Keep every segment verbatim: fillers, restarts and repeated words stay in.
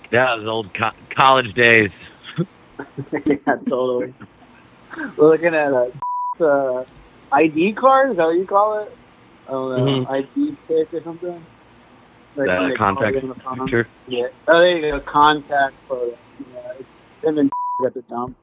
Yeah, those old co- college days. Yeah, totally. We're looking at a uh, I D card. Is that what you call it? I don't know. Mm-hmm. I D stick or something. Like when The they call contact you on the phone. picture. Yeah. Oh, there you go. Contact photo. Yeah. It's him and at the dump.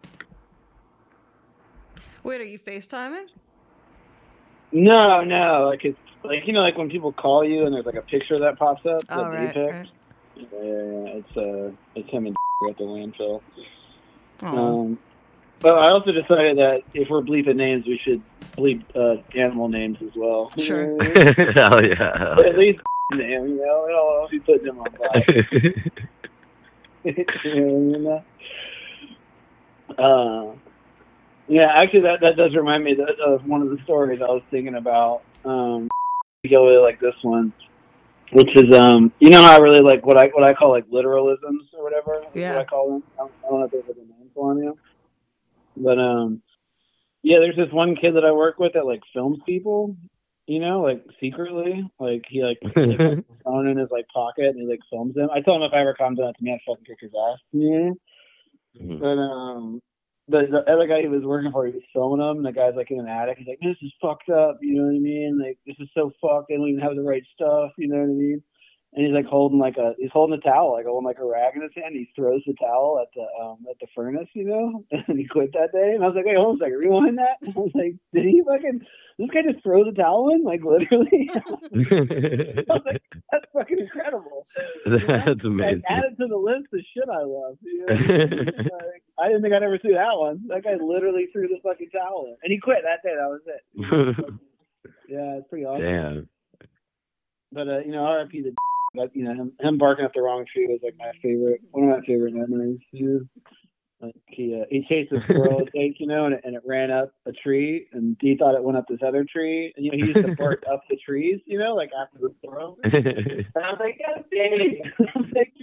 Wait, are you FaceTiming? No, no. Like it's like you know, like when people call you and there's like a picture that pops up. Oh, that right, they picked. right. Yeah, yeah, yeah. It's uh, it's him and at the landfill. Oh. Um, but I also decided that if we're bleeping names, we should bleep uh, animal names as well. Sure. Hell yeah. Hell At least name, you know, I don't know if you put them on blast. You know? Uh, yeah, actually, that, that does remind me that, of one of the stories I was thinking about. Um, go with like this one, which is um, you know how I really like what I what I call like literalisms or whatever. Is Yeah. what I call them. I don't, I don't know if there's like a name for them, but um, yeah, there's this one kid that I work with that like films people. You know, like secretly, like he like puts his phone in his like pocket and he like films them. I tell him if I ever comes out to me, I'd fucking kick his ass. Yeah. Mhm. But um, the the other guy he was working for, he was filming him, and the guy's like in an attic. He's like, "This is fucked up." You know what I mean? Like, this is so fucked. They don't even have the right stuff. You know what I mean? And he's like holding like a he's holding a towel, like holding like a rag in his hand. He throws the towel at the um at the furnace, you know. And he quit that day. And I was like, wait, hold on a second, rewind that. I was like, did he fucking this guy just throw the towel in, like literally? I was like, that's fucking incredible. That's You know? amazing. Like, added to the list of shit I love. You know? Like, I didn't think I'd ever see that one. That guy literally threw the fucking towel in, and he quit that day. That was it. Yeah, it's pretty awesome. Damn. But uh, you know, R I P the but you know him, him barking up the wrong tree was like my favorite, one of my favorite memories. You know? Like he uh, he chased a squirrel, I think, you know, and it, and it ran up a tree, and he thought it went up this other tree, and you know he used to bark up the trees, you know, like after the squirrel. And I was like, God dang it! I was like,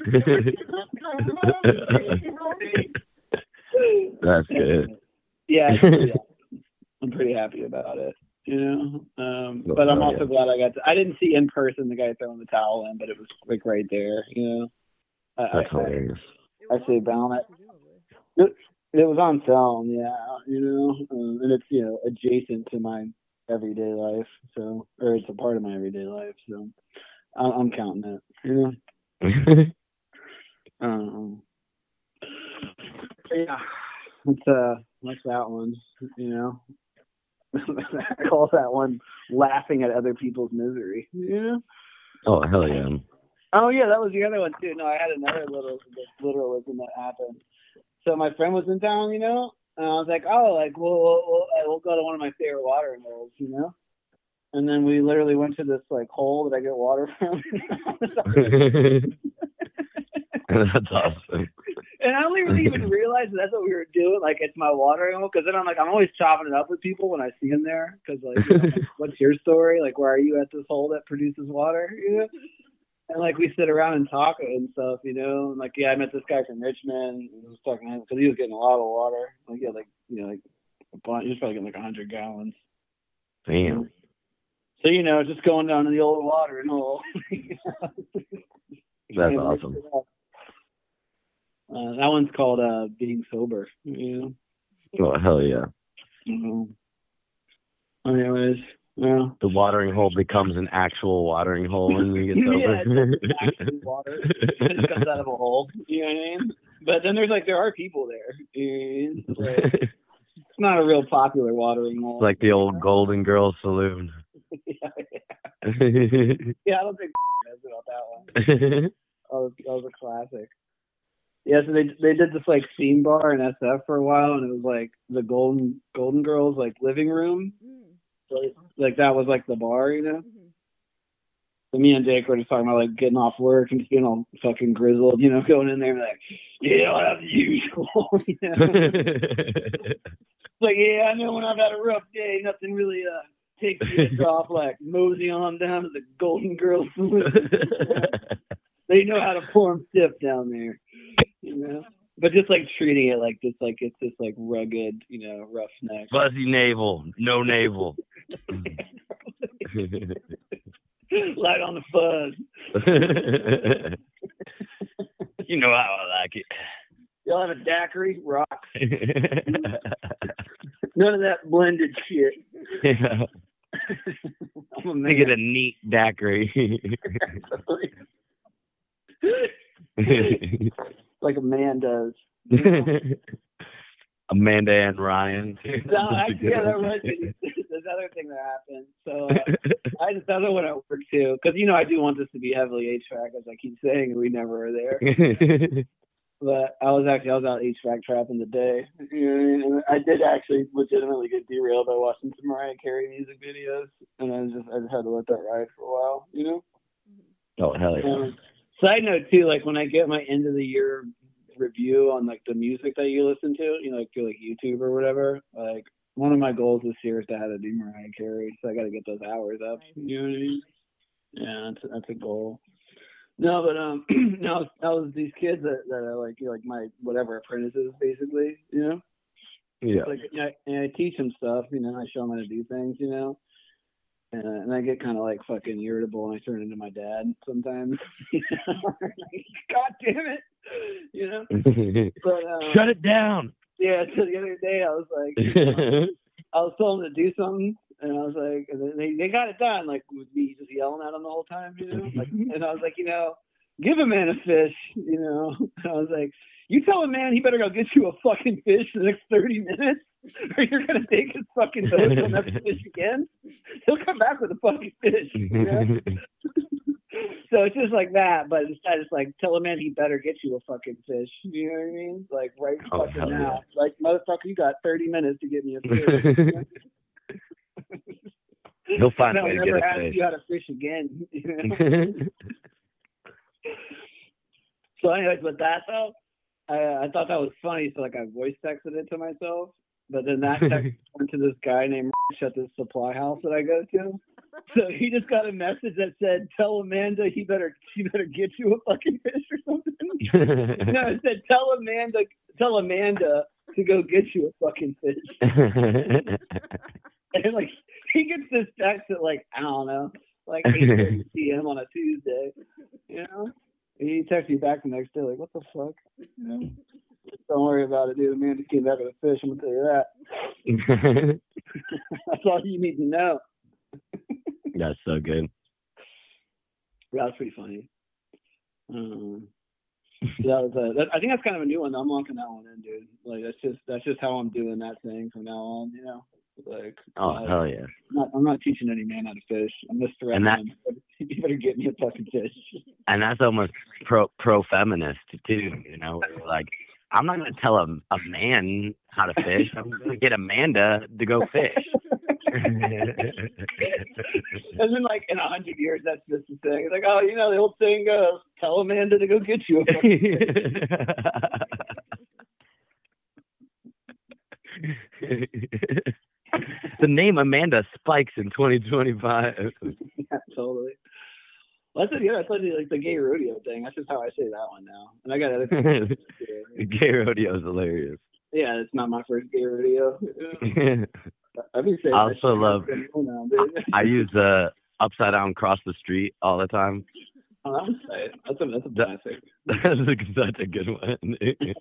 That's good. Yeah, it's pretty awesome. I'm pretty happy about it. You know, um, but I'm also glad I got to. I didn't see in person the guy throwing the towel in, but it was like right there. You know, I, That's I, hilarious. I say bound it. It, it was on film, yeah. You know, um, and it's you know adjacent to my everyday life, so or it's a part of my everyday life, so I'm, I'm counting it. You know, um, yeah. It's uh, what's that one? You know. I call that one laughing at other people's misery. Yeah. Oh, hell yeah. Oh, yeah, that was the other one, too. No, I had another little literalism that happened. So my friend was in town, you know, and I was like, oh, like, we'll, we'll, we'll go to one of my favorite watering holes, you know? And then we literally went to this, like, hole that I get water from. That's awesome. And I don't really even realize that that's what we were doing. Like, it's my watering hole. Because then I'm like, I'm always chopping it up with people when I see them there. Because, like, you know, like, what's your story? Like, why are you at this hole that produces water? You know? And, like, we sit around and talk and stuff, you know. And, like, yeah, I met this guy from Richmond. I was talking to him because he was getting a lot of water. Like, yeah, like, you know, like, a bunch. He was probably getting, like, one hundred gallons. Damn. So, you know, just going down to the old watering hole. That's awesome. Uh, that one's called uh, Being Sober. You know? Oh, hell yeah. Mm-hmm. Anyways, yeah. The watering hole becomes an actual watering hole when you get sober. Yeah, it's actually water. It just comes out of a hole. You know what I mean? But then there's like, there are people there. You know what I mean? So it's not a real popular watering hole. It's like the old Golden Girls Saloon. yeah, yeah. yeah, I don't think knows about that one. That was, that was a classic. Yeah, so they they did this like theme bar in S F for a while, and it was like the Golden Golden Girls like living room. So like that was like the bar, you know. So me and Jake were just talking about like getting off work and just being all fucking grizzled, you know, going in there and like, yeah, I'll have the usual. You know? Like, yeah, I know when I've had a rough day, nothing really uh takes me off. Like mosey on down to the Golden Girls Saloon. They know how to pour them stiff down there. You know, but just like treating it like just like it's just like rugged, you know, roughneck. Fuzzy navel, no navel. Light on the fuzz. know how I like it. Y'all have a daiquiri? Rocks. None of that blended shit. Yeah. I'm a They man. get a neat daiquiri. Like a man does. Amanda and Ryan. No, actually, yeah, that was there's another thing that happened. So uh, I just other one at work too, because you know I do want this to be heavily H V A C, as I keep saying, and we never are there. But I was actually I was out H V A C trapping today, you know what I mean? And I did actually legitimately get derailed by watching some Mariah Carey music videos, and I just I just had to let that ride for a while, you know. Oh hell yeah! Um, side note too, like when I get my end of the year review on like the music that you listen to, you know, like through like YouTube or whatever, like one of my goals this year is to have to do Mariah Carey, so I got to get those hours up. You know what I mean? Yeah, that's that's a goal. No, but um, no, that was these kids that, that are like you know, like my whatever apprentices basically, you know. Yeah. Like you know, and I teach them stuff, you know. I show them how to do things, you know. And, and I get kind of like fucking irritable, and I turn into my dad sometimes. You know? Like, God damn it, you know. But um, shut it down. Yeah. So the other day I was like, you know, I was telling them to do something, and I was like, and they they got it done, like with me just yelling at them the whole time, you know. Like, and I was like, you know, give a man a fish, you know. And I was like, you tell a man he better go get you a fucking fish in the next thirty minutes, or you're gonna take his fucking boat and he'll never fish again. He'll come back with a fucking fish, you know? So it's just like that, but instead it's like tell a man he better get you a fucking fish. You know what I mean? Like right Oh, fucking hell now. yeah. Like motherfucker, you got thirty minutes to get me a fish. He'll find a I'll way to never get a ask fish. you how to fish again. You know? So anyways, with that though, I, I thought that was funny, so like I voice texted it to myself. But then that text went to this guy named Rich at this supply house that I go to. So he just got a message that said, "Tell Amanda he better she better get you a fucking fish or something." No, it said, "Tell Amanda tell Amanda to go get you a fucking fish." And like he gets this text at like I don't know, like eight thirty p.m. on a Tuesday. You know, he texts me back the next day like, "What the fuck?" You know? Don't worry about it, dude. Amanda came back with a fish. I'm gonna tell you that. That's all you need to know. That's so good. Yeah, that's pretty funny. Um, so that was a, that, I think that's kind of a new one. I'm locking that one in, dude. Like that's just that's just how I'm doing that thing from now on. You know, like Oh uh, hell yeah. I'm not, I'm not teaching any man how to fish. I'm just threatening And him. You better get me a fucking fish. And that's almost pro pro feminist too, you know. Like I'm not gonna tell a a man how to fish. I'm gonna get Amanda to go fish. And then, like in a hundred years, that's just the thing. It's like, oh, you know, the old saying goes, "Tell Amanda to go get you a fucking fish." The name Amanda spikes in twenty twenty-five. Yeah, totally. Well, that's it, yeah, that's like, like the gay rodeo thing. That's just how I say that one now. And I got other things too. Gay rodeo is hilarious. Yeah, it's not my first gay rodeo. I've been saying I that also shit love. for now, dude. I use the upside down cross the street all the time. Oh, that was tight. That's a that's a classic. That's such a good one.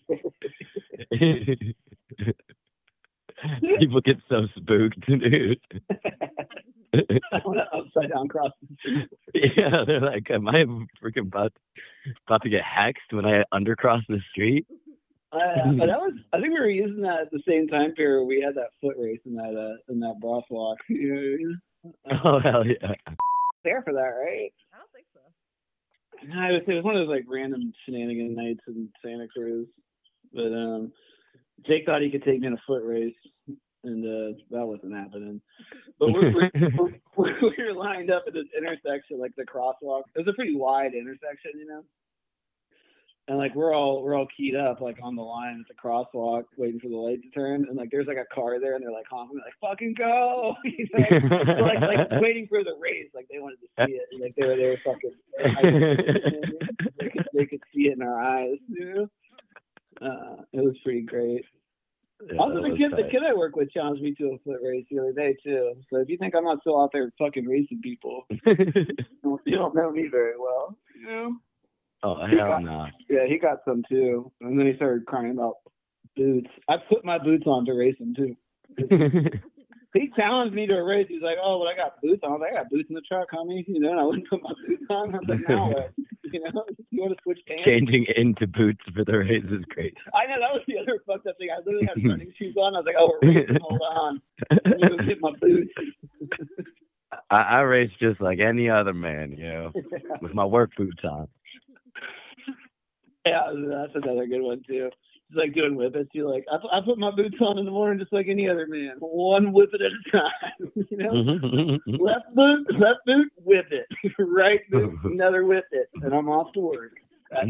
People get so spooked, dude. I want to upside down cross the street. Yeah, they're like, am I freaking about about to get hexed when I undercross the street? Uh, but that was, I think we were using that at the same time period. We had that foot race in that uh, in that crosswalk. You know what I mean? Oh hell yeah! There for that, right? I don't think so. No, it was, it was one of those like random shenanigan nights in Santa Cruz. But um, Jake thought he could take me in a foot race, and uh, that wasn't happening. But we're, we're, we're, we were lined up at this intersection, like the crosswalk. It was a pretty wide intersection, you know. And like we're all we're all keyed up like on the line at the crosswalk, waiting for the light to turn. And like there's like a car there, and they're like honking, like "Fucking go!" You know? So, like like waiting for the race, like they wanted to see it. And, like they were they were fucking. They could, they could see it in our eyes, you know. Uh, it was pretty great. Yeah, Also, the kid, tight. the kid I work with challenged me to a foot race the other day too. So if you think I'm not still out there fucking racing people, you don't, you don't know me very well. You know? Oh, He hell got- no. Yeah, he got some too, and then he started crying about boots. I put my boots on to race him too. He challenged me to a race. He's like, "Oh, but I got boots on." I was like, "I got boots in the truck, homie." You know, and I wouldn't put my boots on. I was like, "Now what? You know, you want to switch pants?" Changing into boots for the race is great. I know that was the other fucked up thing. I literally had running shoes on. I was like, "Oh, we're racing. Hold on, let me go get my boots." I, I race just like any other man, you know, with my work boots on. Yeah, that's another good one too. It's like doing whippets. You're like, I, I put my boots on in the morning just like any other man. One whippet at a time. You know, left boot, left boot, whip it. Right boot, another whip it, and I'm off to work. That's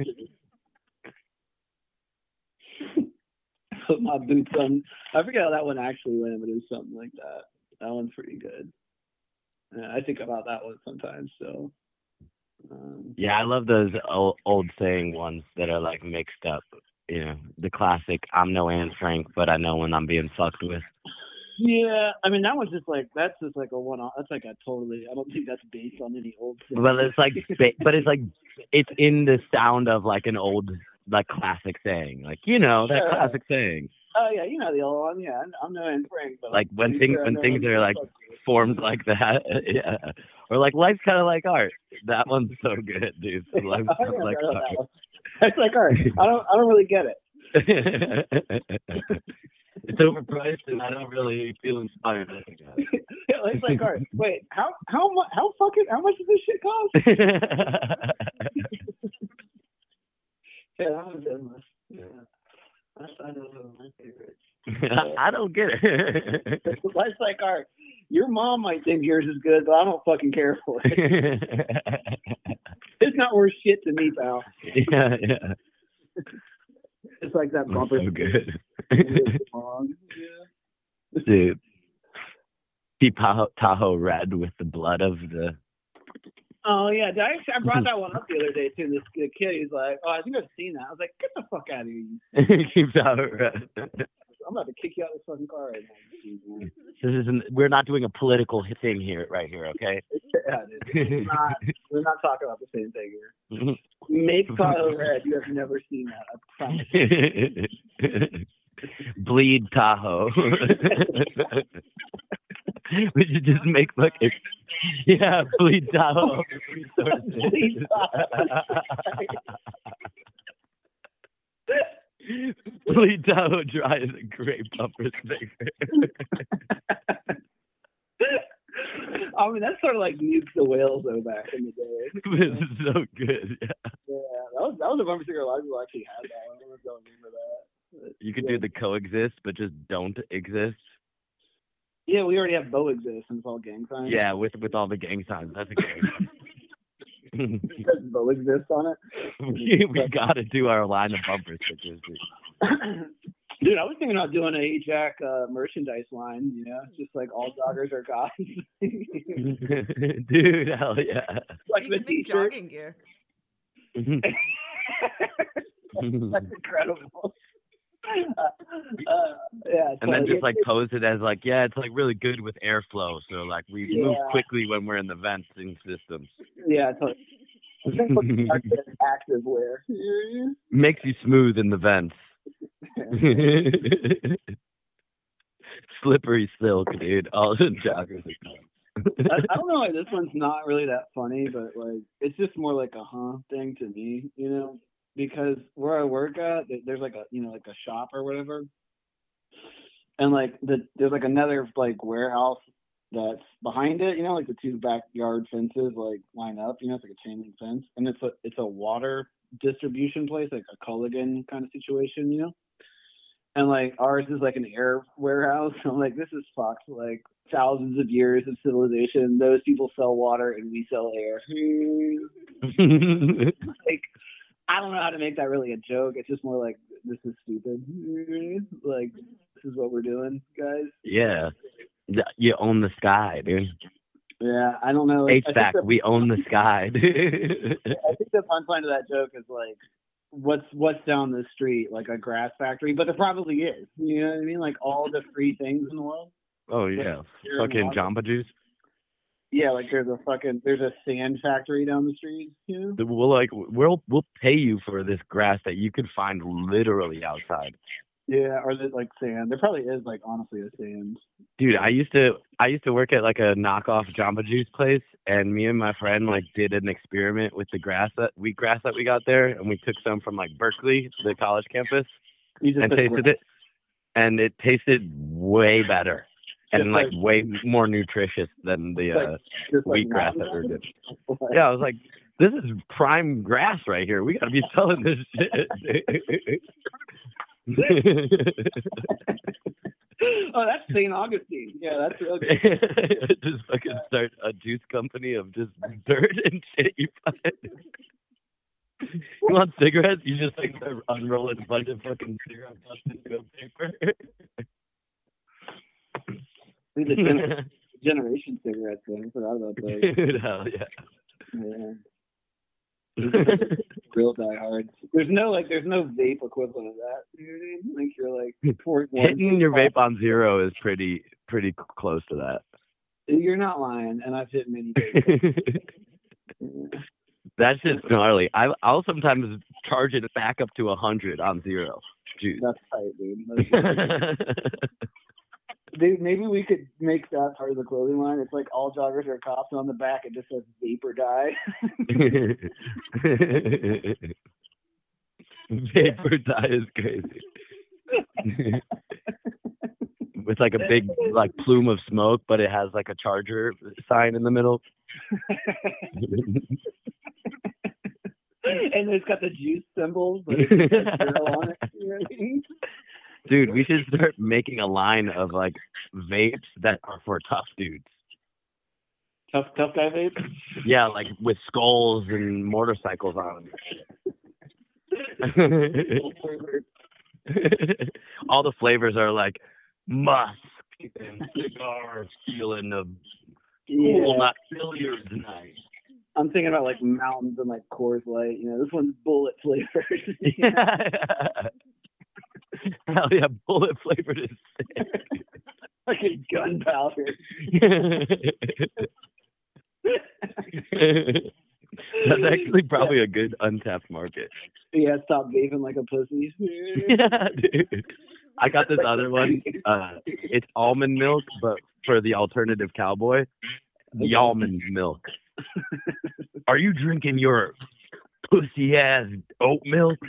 put my boots on. I forget how that one actually went, but it was something like that. That one's pretty good. Yeah, I think about that one sometimes. So. Um, Yeah, I love those old, old saying ones that are like mixed up. You know, the classic, I'm no Anne Frank, but I know when I'm being fucked with. Yeah, I mean, that one's just like, that's just like a one-off. That's like a totally, I don't think that's based on any old thing. But it's like, but it's like, it's in the sound of like an old, like classic saying. Like, you know, that Sure. classic saying. Oh, yeah, you know the old one. Yeah, I'm no Anne Frank. But Like I'm when pretty things, sure I when know things when are I'm like fucked with. formed like that. Yeah. Or like life's kind of like art. That one's so good, dude. Life's I kind of never like heard of art. that one. It's like art. I don't, I don't really get it. It's overpriced and I don't really feel inspired. Yeah, it's like art. Wait, how, how much, how fucking, how much does this shit cost? Yeah, that was good. Yeah. That's, I know one of my favorites. I don't get it. Life's like art. Your mom might think yours is good, but I don't fucking care for it. It's not worth shit to me, pal. Yeah, yeah. It's like that That's bumper. so good. Yeah. Dude. Deep Tahoe, Tahoe red with the blood of the... Oh, yeah. I, actually, I brought that one up the other day, too. This the kid, he's like, oh, I think I've seen that. I was like, get the fuck out of here. Deep Tahoe red. I'm about to kick you out of this fucking car right now. This isn't, we're not doing a political thing here, right here, okay? Yeah, dude. We're not, we're not talking about the same thing here. Make Tahoe red. You have never seen that. I promise. Bleed Tahoe. We should just make fucking, yeah, bleed Tahoe. Bleed Bleed Tahoe dry is a great bumper sticker. I mean, that's sort of like Nuke the Whales, though, back in the day. This is so good. Yeah. Yeah, that was, that was a bumper sticker. A lot of people actually had that. I don't know remember that. But, You could yeah. do the coexist, but just don't exist. Yeah, we already have Bo exist and it's all gang signs. Yeah, with with all the gang signs. That's a great one. Does Bo exist on it? we we got to do our line of bumper stickers. Dude, I was thinking about doing a Jack uh, merchandise line, you know, just like all joggers are guys. Dude, hell yeah. Like You the can make t-shirt. jogging gear. That's incredible. Uh, uh, yeah, And then totally. just like pose it as like, yeah, it's like really good with airflow. So like we move Yeah. quickly when we're in the venting systems. Yeah, totally. Active wear. Makes you smooth in the vents. Slippery silk, dude. All the joggers are I, I don't know why this one's not really that funny, but like it's just more like a huh thing to me, you know, because where I work at, th- there's like a you know like a shop or whatever, and like the there's like another like warehouse that's behind it, you know, like the two backyard fences like line up, you know, it's like a chain link fence, and it's a it's a water distribution place, like a Culligan kind of situation, you know. And like ours is like an air warehouse. I'm like, this is fucked. Like thousands of years of civilization. Those people sell water and we sell air. Like, I don't know how to make that really a joke. It's just more like, this is stupid. Like, this is what we're doing, guys. Yeah. You own the sky, dude. Yeah, I don't know. H I think V A C, the- we own the sky, dude. I think the punchline to that joke is like, what's what's down the street, like a grass factory, but there probably is. You know what I mean? Like all the free things in the world. Oh, yeah. Here in Fucking Washington. Jamba Juice. Yeah, like there's a fucking there's a sand factory down the street. You know? We'll like we'll we'll pay you for this grass that you could find literally outside. Yeah, or there's like sand. There probably is like honestly a sand. Dude, I used to I used to work at like a knockoff Jamba Juice place, and me and my friend like did an experiment with the grass that wheatgrass that we got there, and we took some from like Berkeley, the college campus, You just and said tasted grass. it, and it tasted way better and Just like like- way more nutritious than the Like- uh, Just like wheatgrass mountain that we were getting. grass? Yeah, I was like, this is prime grass right here. We gotta be selling this shit. Oh, that's Saint Augustine. Yeah, that's real good. Just fucking start a juice company of just dirt and shit you find. You want cigarettes? You just like start unrolling a bunch of fucking cigarette butts into a paper. These are gen- generation cigarettes, man. I forgot about those. Dude, hell yeah. Yeah. Real diehards. There's no like, there's no vape equivalent of that. You know what I mean? Like you're like pouring one- Hitting your vape on zero is pretty pretty close to that. You're not lying, and I've hit many vapes. Yeah. That's just gnarly. I, I'll sometimes charge it back up to a hundred on zero juice. That's tight, dude. That's Dude, maybe we could make that part of the clothing line. It's like all joggers are cops, and on the back it just says vape or die. Vapor dye is crazy. With like a big like plume of smoke, but it has like a charger sign in the middle. And it's got the juice symbols, but it's got zero on it. You know what I mean? Dude, we should start making a line of like vapes that are for tough dudes. Tough, tough guy vape. Yeah, like with skulls and motorcycles on them. All the flavors are like musk and cigar feeling of cool, Yeah. not billiards night. I'm thinking about like mountains and like Coors Light. You know, this one's bullet flavored. Hell yeah, bullet flavored is sick. Fucking gunpowder. That's actually probably a good untapped market. Yeah, stop vaping like a pussy. Yeah, dude. I got this other one. Uh, it's almond milk, but for the alternative cowboy, the almond milk. Are you drinking your pussy ass oat milk?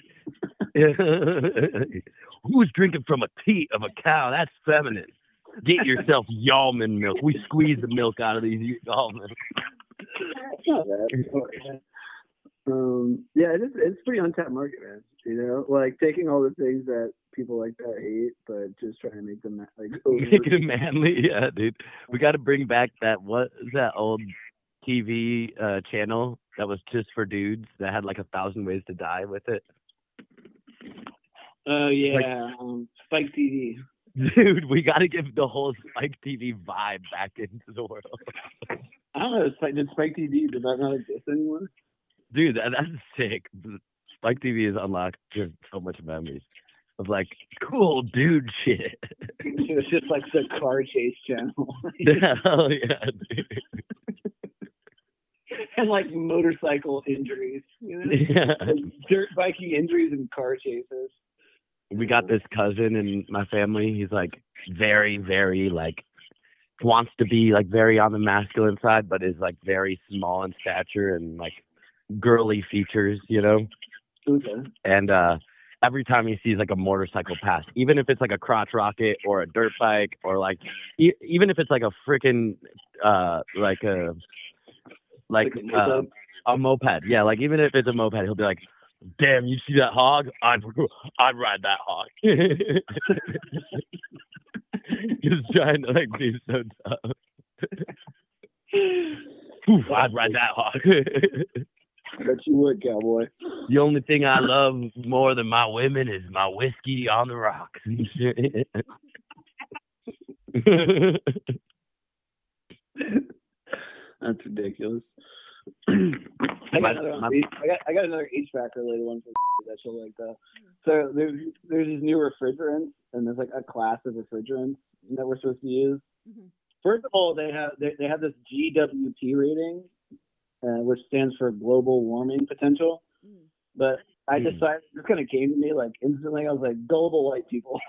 Who's drinking from a teat of a cow? That's feminine. Get yourself almond milk. We squeeze the milk out of these almonds. Not bad. Um, yeah, it's it's pretty untapped market, man. You know, like taking all the things that people like that hate, but just trying to make them like over. Make it manly, yeah, dude. We got to bring back that what is that old T V uh, channel that was just for dudes that had like a thousand ways to die with it. Oh yeah, um, Spike T V. Dude, we got to give the whole Spike T V vibe back into the world. I don't know. Spike, did Spike T V does that not exist anymore? Dude, that, that's sick. Spike T V has unlocked just so much memories of like cool dude shit. It was just like the car chase channel. Hell yeah, dude. And like motorcycle injuries, you know, Yeah. like dirt biking injuries and car chases. We got this cousin in my family. He's like very, very like wants to be like very on the masculine side, but is like very small in stature and like girly features, you know. Okay. And uh, every time he sees like a motorcycle pass, even if it's like a crotch rocket or a dirt bike or like e- even if it's like a freaking uh, like a like, Like a uh, moped? a moped, yeah, like even if it's a moped, he'll be like, damn, you see that hog? I'd, I'd ride that hog. Just trying to like be so tough. Oof, I'd ride that hog. Bet you would, cowboy. The only thing I love more than my women is my whiskey on the rocks and shit. That's ridiculous. I got, another, My- I got I got another H V A C related one for that you'll like though. So there's there's these new refrigerants, and there's like a class of refrigerants that we're supposed to use. Mhm. First of all, they have they, they have this G W P rating, uh, which stands for global warming potential. Mm. But I Mm. decided this kind of came to me like instantly. I was like, gullible white people.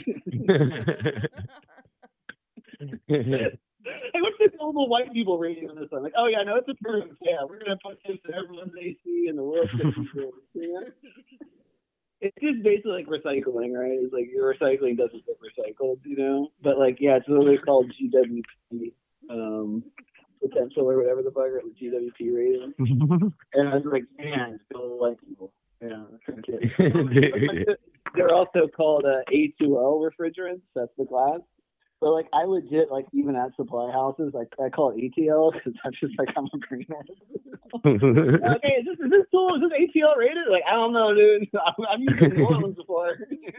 Hey, what's the global white people rating on this one? Like, oh yeah, no, it's approved. Yeah, we're gonna put this in everyone's A C and the world's gonna be good. You know? It's just basically like recycling, right? It's like your recycling doesn't get recycled, you know. But like, yeah, it's literally called G W P um, potential or whatever the fuck, or the G W P rating. And I was like, man, it's global white people. Yeah, that's okay. They're also called uh, A two L refrigerants. That's the class. So like I legit like even at supply houses like I call it A T L because that's just like I'm a green man. Okay, is this is this cool? Is this A T L rated? Like I don't know, dude. I'm, I'm used to New Orleans before.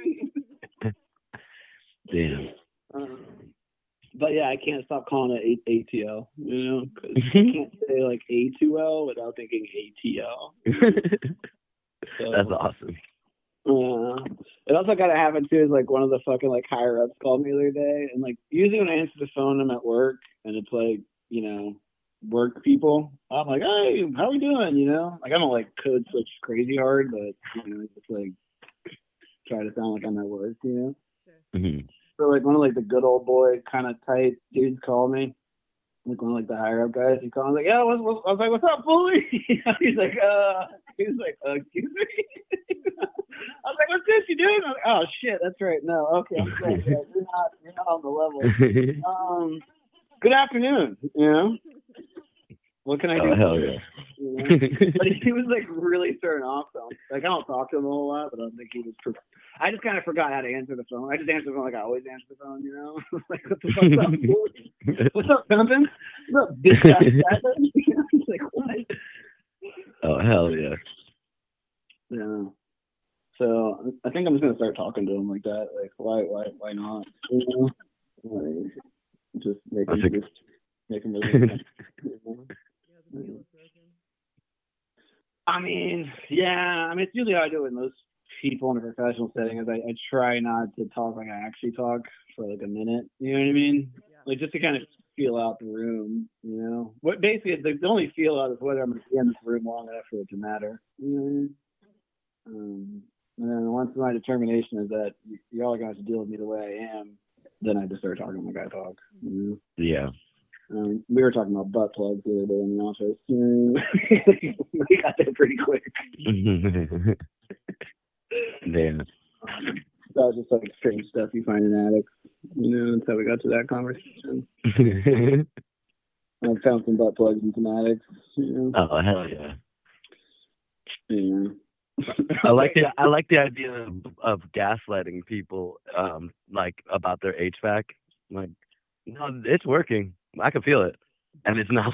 Damn. Um, but yeah, I can't stop calling it A T L. You know, because I can't say like A two L without thinking A T L. So, that's awesome. Uh, it also got to happen too. Is like one of the fucking like higher ups called me the other day, and like usually when I answer the phone, I'm at work, and it's like you know work people. I'm like, hey, how we doing? You know, like I don't like code switch crazy hard, but you know, just like try to sound like I'm at work. You know. Mm-hmm. So like one of like the good old boy kind of tight dudes called me. Like one of like the higher up guys, he called me like, yeah, what's, what's, I was like, what's up, bully? He's like, uh, he's like, uh, excuse me. I was like, what's this you doing? I'm like, oh shit, that's right. No, okay, I'm sorry. Yeah, you're not, you're not on the level. Um, good afternoon. You know, what can I do? Oh hell yeah. You know? But he, he was like really turned off though. Like I don't talk to him a whole lot, but I don't think he was. Pre- I just kind of forgot how to answer the phone. I just answer the phone like I always answer the phone. You know, like what the fuck's up, bully? What's up, pimpin'? What's up, bitch ass? He's like, what? Oh hell yeah. Yeah. So I think I'm just gonna start talking to him like that. Like, why, why, why not? You know, like, just make him, think... just make him really. I mean, yeah. I mean, it's usually how I do it with most people in a professional setting. Is I, I try not to talk like I actually talk for like a minute. You know what I mean? Yeah. Like just to kind of feel out the room. You know, what basically the, the only feel out is whether I'm gonna be in this room long enough for it to matter. You know what I mean? Um, and then once my determination is that y'all are going to have to deal with me the way I am, then I just start talking like I talk. You know? Yeah. Um, we were talking about butt plugs the other day in the office. You know? We got there pretty quick. Damn. Um, that was just like strange stuff you find in attics. You know, that's how we got to that conversation. I found some butt plugs in some attics. You know? Oh hell yeah. Yeah. I like the I like the idea of, of gaslighting people, um, like about their H V A C. Like, no, it's working. I can feel it, and it's not.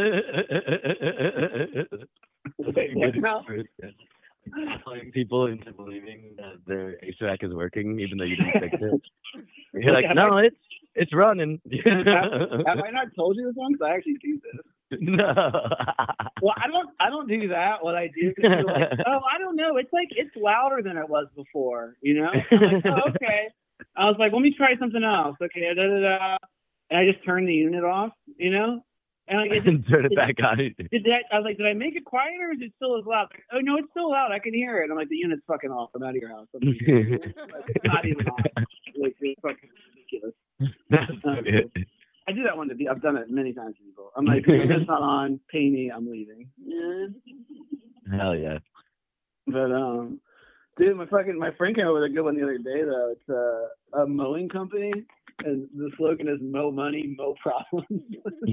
Gaslighting people into believing that their H V A C is working, even though you didn't fix it. You're like, no, it's it's running. have, have I not told you this one? Because I actually do this. No. Well, I don't. I don't do that. What I do is like, oh, I don't know. It's like it's louder than it was before. You know. I'm like, oh, okay. I was like, let me try something else. Okay. Da, da, da. And I just turned the unit off. You know. And like, it just, turn it did, back on. Did that? I was like, did I make it quieter? Or is it still as loud? Like, oh no, it's still loud. I can hear it. I'm like, the unit's fucking off. I'm out of your house. Like, it's not even on. Like, it's fucking ridiculous. Um, I do that one to be. I've done it many times to people. I'm like, it's not on. Pay me. I'm leaving. Yeah. Hell yeah. But um, dude, my fucking my friend came over with a good one the other day though. It's uh, a mowing company, and the slogan is "Mow money, mow problems."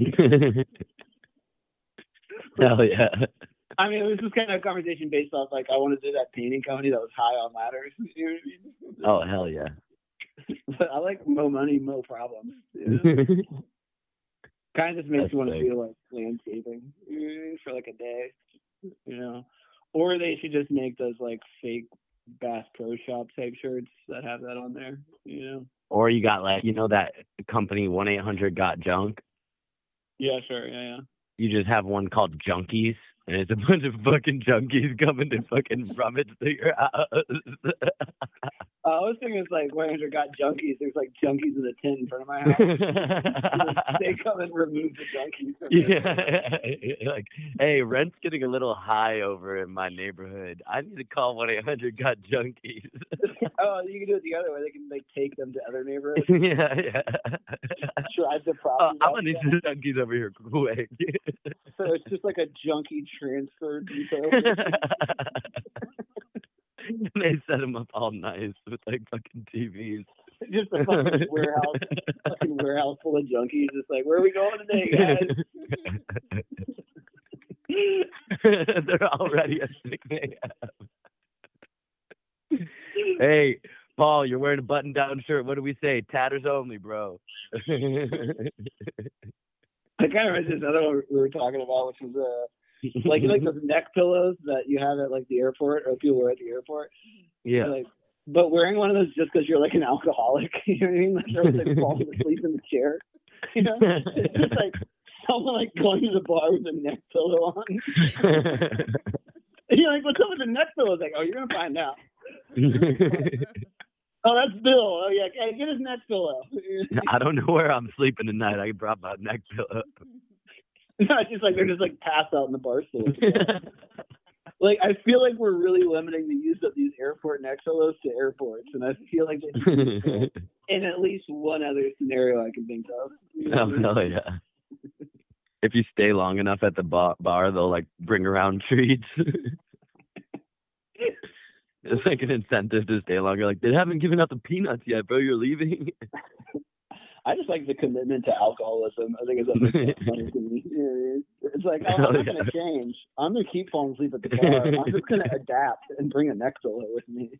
Hell yeah. I mean, it was just kind of a conversation based off like I wanted to do that painting company that was high on ladders. You know what I mean? Oh hell yeah. But I like mow money, mow problems. You know? Kind of just makes That's you want sick. to feel like landscaping for like a day, you know. Or they should just make those like fake Bass Pro Shop type shirts that have that on there, you know. Or you got like, you know, that company one eight hundred got junk. Yeah, sure, yeah, yeah. You just have one called Junkies, and it's a bunch of fucking junkies coming to fucking rummage through your house. I was thinking it's like when Andrew got junkies. There's like junkies in the tin in front of my house. They come and remove the junkies. Yeah, like, hey, rent's getting a little high over in my neighborhood. I need to call one eight hundred got junkies. Oh, you can do it the other way. They can like take them to other neighborhoods. Yeah, yeah. Drive the Oh, property. I'm gonna need some junkies over here quick. So it's just like a junkie transfer depot. They set them up all nice with like fucking T Vs. Just a fucking warehouse, fucking warehouse full of junkies. It's like, where are we going today, guys? They're already at six a.m. Hey, Paul, you're wearing a button-down shirt. What do we say? Tatters only, bro. I kind of read this other one we were talking about, which was uh. like like those neck pillows that you have at like the airport or people wear at the airport. Yeah. Like, but wearing one of those just because you're like an alcoholic, you know what I mean? Like they're like falling asleep in the chair. You know, it's just like someone like going to the bar with a neck pillow on. And you're like, what's up with the neck pillow? It's like, oh, you're gonna find out. Oh, that's Bill. Oh yeah, hey, get his neck pillow. I don't know where I'm sleeping tonight. I brought my neck pillow. No, it's just like they're just like passed out in the bar stool. Like I feel like we're really limiting the use of these airport neck pillows to airports, and I feel like in at least one other scenario I can think of. You know Oh hell yeah! If you stay long enough at the bar, bar they'll like bring around treats. It's like an incentive to stay longer. Like they haven't given out the peanuts yet, bro. You're leaving. I just like the commitment to alcoholism. I think it's like funny to me. It's like, oh, I'm not yeah. going to change. I'm going to keep falling asleep at the bar. I'm just going to adapt and bring a neck pillow with me.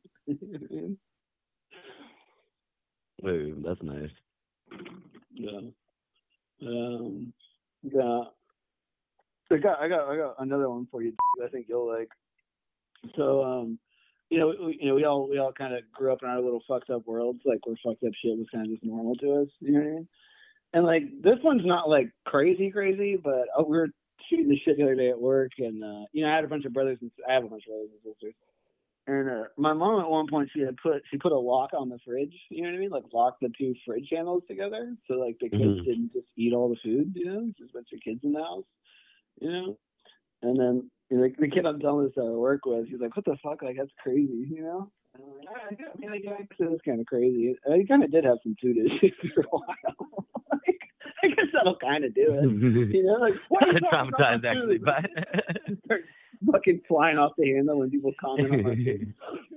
Ooh, that's nice. Yeah. Um. Yeah. I got, I got, I got another one for you. I think you'll like. So, um, you know, we, you know, we all we all kind of grew up in our little fucked up worlds, like where fucked up shit was kind of just normal to us. You know what I mean? And like this one's not like crazy, crazy, but uh, we were shooting the shit the other day at work, and uh, you know, I had a bunch of brothers and I have a bunch of brothers and sisters. And uh, my mom at one point she had put she put a lock on the fridge. You know what I mean? Like lock the two fridge handles together, so like the kids Mhm. didn't just eat all the food. You know, just a bunch of kids in the house. You know, and then. Like the kid I'm telling this at work with, he's like, "What the fuck? Like that's crazy," you know. And I'm like, I, I mean, I guess it was kind of crazy. He kind of did have some food issues for a while. Like, I guess that'll kind of do it, you know. Like, what are you talking about Traumatized my actually, food? but Start fucking flying off the handle when people comment on my food.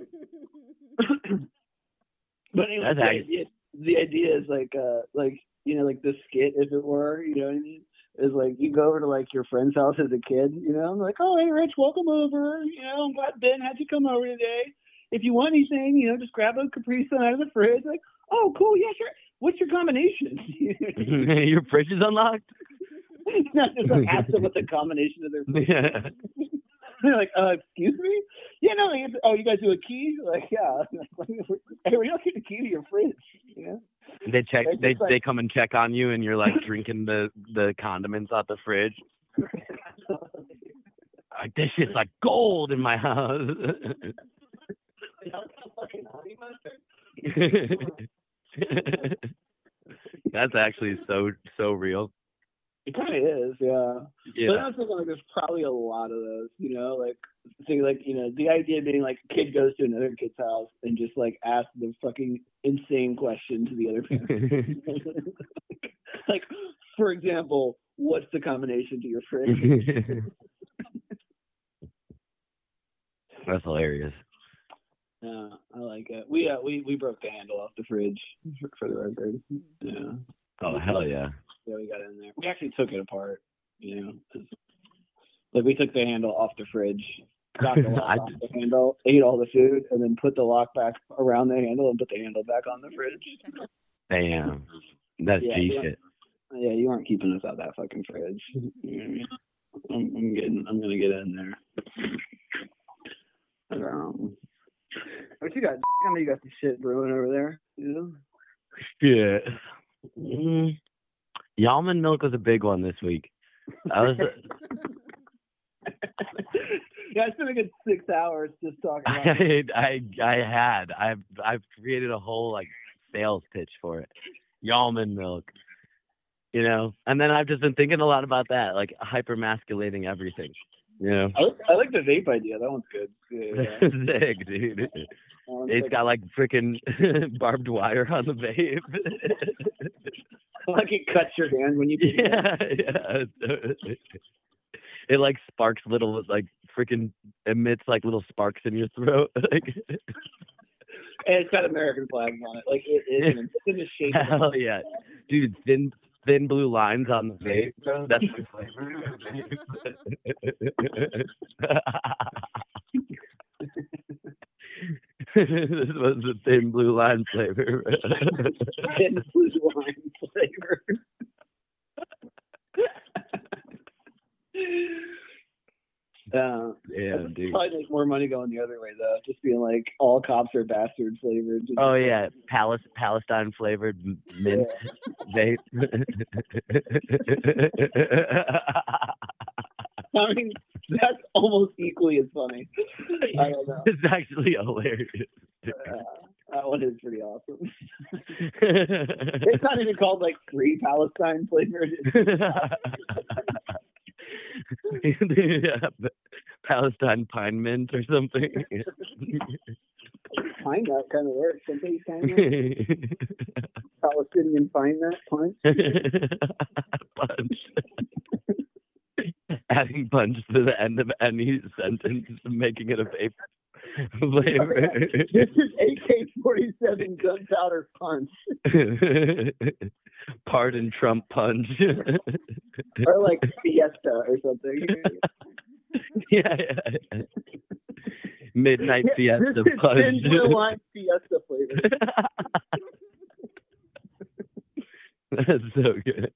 But anyway, That's the actually- idea, the idea is like, uh, like you know, like the skit, if it were, you know what I mean. Is like you go over to like your friend's house as a kid, you know, I'm like, oh hey Rich, welcome over. You know, I'm glad Ben had you come over today. If you want anything, you know, just grab a Capri Sun out of the fridge. Like, oh cool, yeah, sure. What's your combination? Your fridge is unlocked. Not just like ask them what the combination of their fridge. Yeah. They're like, uh, excuse me? Yeah, no, like, oh, you guys do a key? Like, yeah. Hey, we don't get a key to your fridge, you know? They check. It's They just like- they come and check on you, and you're like drinking the the condiments out the fridge. Like this shit's like gold in my house. That's actually so so real. It kind of is, yeah. But Yeah. I was thinking like there's probably a lot of those, you know, like so like you know the idea being like a kid goes to another kid's house and just like asks the fucking insane question to the other parent. Like, for example, what's the combination to your fridge? That's hilarious. Yeah, I like it. We uh, we we broke the handle off the fridge for, for the record. Yeah. Oh hell yeah. Yeah, we got in there. We actually took it apart, you know. 'cause, like we took the handle off the fridge, got the lock I off the handle, ate all the food, and then put the lock back around the handle and put the handle back on the fridge. Damn. That's Yeah, G yeah. shit. Yeah, you aren't keeping us out that fucking fridge. You know what I mean? I'm, I'm getting, I'm gonna get in there. Um, what you got? I know you got some shit brewing over there. You know? Yeah. Mm. Almond milk was a big one this week. I was. Yeah, I spent a good six hours just talking about I, it. I I had I've I've created a whole like sales pitch for it. Almond milk, you know, and then I've just been thinking a lot about that, like hypermasculating everything, you know. I like, I like the vape idea. That one's good. Yeah, yeah. Sick, dude. Um, It's like, got like freaking barbed wire on the vape. like it cuts your hand when you. Yeah, yeah. It like sparks little like freaking emits like little sparks in your throat. Like, And it's got American flags on it. Like it is. It's in the shape. Of hell yeah, dude! Thin thin blue lines on the vape. Bro. That's the flavor. This was the thin blue line flavor. Thin blue line flavor. Uh, Yeah, dude. Probably make more money going the other way though. Just being like all cops are bastard flavored. Oh yeah, Palace Palestine flavored m- mint vape. I mean, that's almost equally as funny. I don't know. It's actually hilarious. Uh, that one is pretty awesome. It's not even called like free Palestine flavored. Yeah, Palestine pine mint or something. Pine nut kind of works. Something pine nut. Palestinian pine nut punch. Punch. Adding punch to the end of any sentence, making it a vape flavor. This is A K forty-seven gunpowder punch. Pardon Trump punch. Or like Fiesta or something. Yeah, yeah. Midnight Fiesta This is punch. thin blue line Fiesta flavor. That's so good.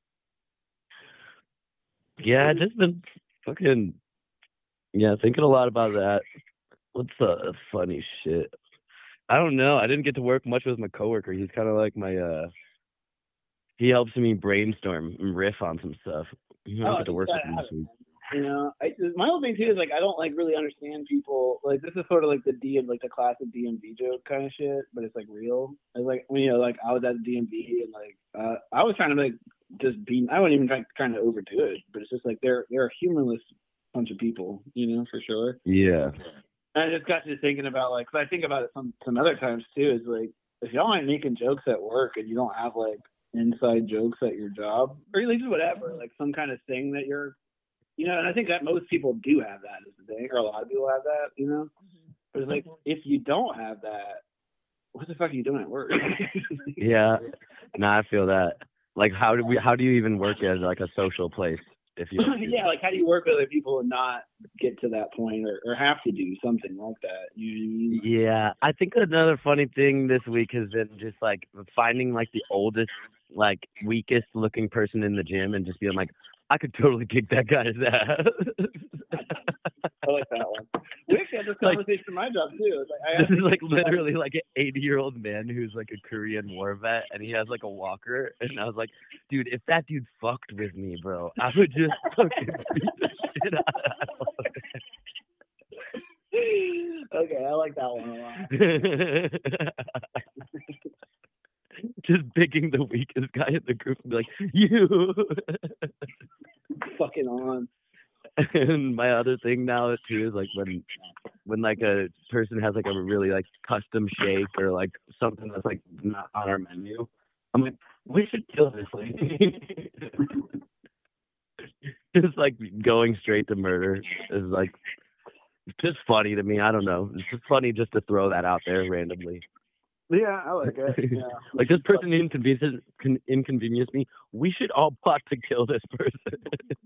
Yeah, I just been fucking yeah, thinking a lot about that. What's the funny shit? I don't know. I didn't get to work much with my coworker. He's kind of like my uh he helps me brainstorm and riff on some stuff. You don't Oh, get to work with yeah, him this week. You know, I, my whole thing too is like I don't like really understand people. Like this is sort of like the D like the classic D M V joke kind of shit, but it's like real. It's like when you know, like I was at the D M V and like uh, I was trying to like just be. I wasn't even trying, trying to overdo it, but it's just like they're they're a humorless bunch of people, you know, for sure. Yeah. And I just got to thinking about like, cause I think about it some some other times too. Is like if y'all ain't making jokes at work and you don't have like inside jokes at your job or at least whatever, like some kind of thing that you're. You know, and I think that most people do have that as the thing, or a lot of people have that, you know? But it's like, if you don't have that, what the fuck are you doing at work? Yeah. No, I feel that. Like, how do we? How do you even work as like a social place if you? Don't do Yeah, like how do you work with other people and not get to that point or, or have to do something like that? You know what I mean? Yeah, I think another funny thing this week has been just like finding like the oldest, like weakest looking person in the gym and just being like, I could totally kick that guy's ass. I like that one. We actually had this Like- conversation in my job too. It's like, I This is like literally like an eighty year old man who's like a Korean war vet and he has like a walker. And I was like, dude, if that dude fucked with me, bro, I would just fucking beat the shit out of him. Okay, I like that one a lot. Just picking the weakest guy in the group and be like, you. Fucking on. And my other thing now too is like when when like a person has like a really like custom shake or like something that's like not on our menu, I'm like, we should kill this lady. Just like going straight to murder is like just funny to me. I don't know. It's just funny just to throw that out there randomly. Yeah, I like it. Yeah. Like this person inconveniences con- inconvenienced me. We should all plot to kill this person.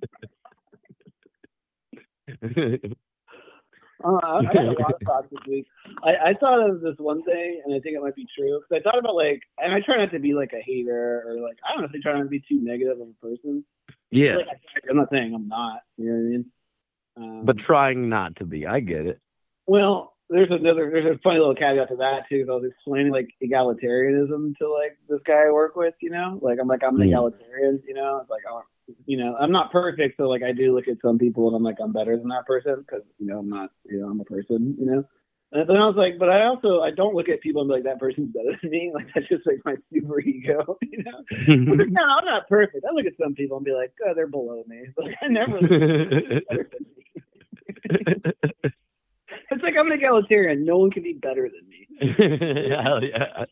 Uh, I I had a lot of thoughts this week. I, I thought of this one thing, and I think it might be true. Because I thought about like, and I try not to be like a hater or like I don't know if I try not to be too negative of a person. Yeah, Like, I'm not saying I'm not. You know what I mean? Um, but trying not to be. I get it. well, there's another there's a funny little caveat to that too. 'Cause I was explaining like egalitarianism to like this guy I work with. You know, like I'm like I'm an Mm. egalitarian. You know, it's like I don't, you know, I'm not perfect, so like I do look at some people and I'm like I'm better than that person because you know I'm not, you know, I'm a person, you know. And then I was like, but I also I don't look at people and be like that person's better than me. Like that's just like my super ego, you know. Like, no, I'm not perfect. I look at some people and be like, oh, they're below me. Like I never look at them better than me. It's like I'm an egalitarian. No one can be better than me. Hell yeah.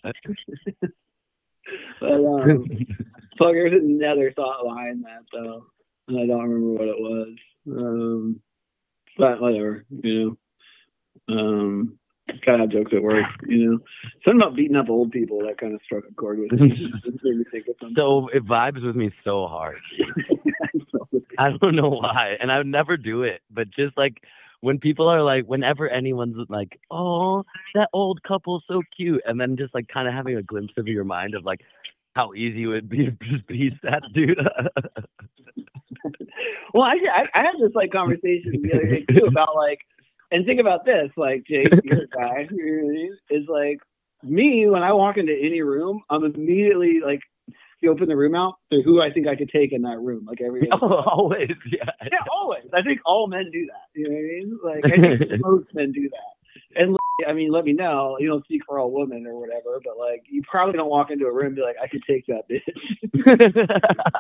But um, fuck, there's another thought behind that though, and I don't remember what it was. Um, but whatever, you know. Um, kind of jokes at work, you know. Something about beating up old people that kind of struck a chord with me. It made me think of something. So it vibes with me so hard. I don't know why, and I would never do it, but just like when people are like, whenever anyone's like, oh, that old couple's so cute, and then just like kind of having a glimpse of your mind of like how easy it would be to just be that dude. Well, I, I I had this like conversation the other day too about like, and think about this, like Jake, you're a guy, is like me when I walk into any room, I'm immediately like scoping the room out to who I think I could take in that room, like every day. Oh, always, yeah. Yeah, always. I think all men do that. You know what I mean? Like I think most men do that. And I mean, let me know. You don't speak for all women or whatever, but like you probably don't walk into a room and be like, I could take that bitch.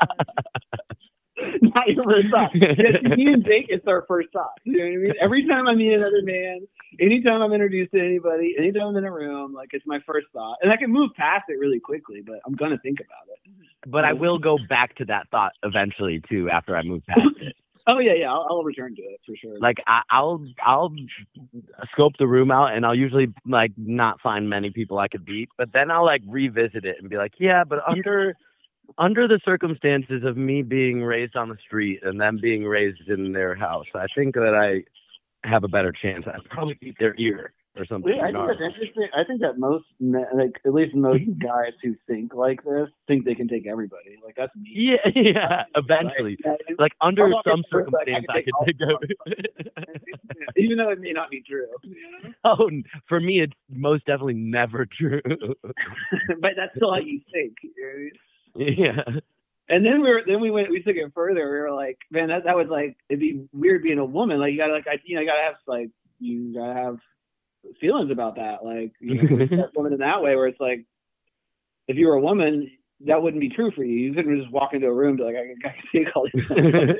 Not your first thought. Yeah, me and Jake, it's our first thought. You know what I mean? Every time I meet another man, anytime I'm introduced to anybody, anytime I'm in a room, like it's my first thought. And I can move past it really quickly, but I'm gonna think about it. But I will go back to that thought eventually too after I move past it. Oh yeah, yeah, I'll, I'll return to it for sure. Like I, I'll I'll scope the room out, and I'll usually like not find many people I could beat, but then I'll like revisit it and be like, yeah, but under under the circumstances of me being raised on the street and them being raised in their house, I think that I have a better chance. I'd probably beat their ear or something. Yeah, I think that's interesting. I think that most men, like at least most guys who think like this, think they can take everybody. Like that's me. Yeah, yeah. Eventually, like, like under some circumstance, I could take everybody. Even though it may not be true. Oh, for me, it's most definitely never true. But that's still how you think. Right? Yeah. And then we were, then we went, we took it further. We were like, man, that that was like, it'd be weird being a woman. Like you gotta, like, I, you know, you gotta have like, you gotta have feelings about that. Like, you know, that woman in that way, where it's like, if you were a woman, that wouldn't be true for you. You couldn't just walk into a room and be like, I, I can take all these.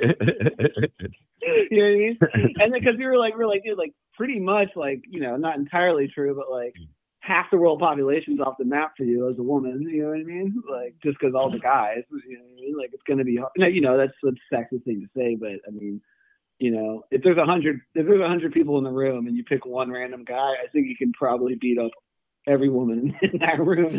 You know what I mean? And then because we were like, we were like, dude, like pretty much like, you know, not entirely true, but like. Half the world population's off the map for you as a woman, you know what I mean? Like, just because all the guys, you know what I mean? Like, it's going to be hard. No, you know, that's a sexist thing to say, but I mean, you know, if there's a hundred, if there's a hundred people in the room and you pick one random guy, I think you can probably beat up every woman in that room.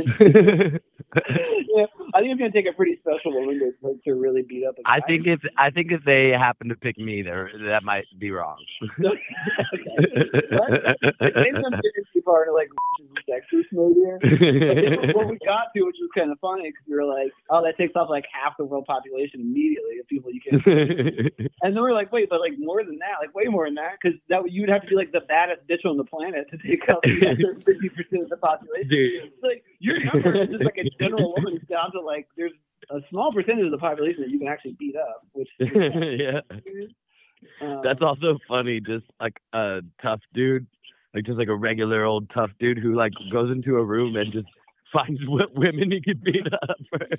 Yeah, I think it's going to take a pretty special woman to, to really beat up a guy. I think if I think if they happen to pick me, there that might be wrong. Okay. Maybe I'm getting too far into like sexist mode here. But what we got to, which was kind of funny, because we were like, oh, that takes off like half the world population immediately of people you can. And then we're like, wait, but like more than that, like way more than that, because that you would have to be like the baddest bitch on the planet to take up fifty percent of the population. Dude. Like your number is just like a general woman down to like there's a small percentage of the population that you can actually beat up, which yeah. Um, That's also funny. Just like a tough dude, like just like a regular old tough dude who like goes into a room and just finds what women he can beat up.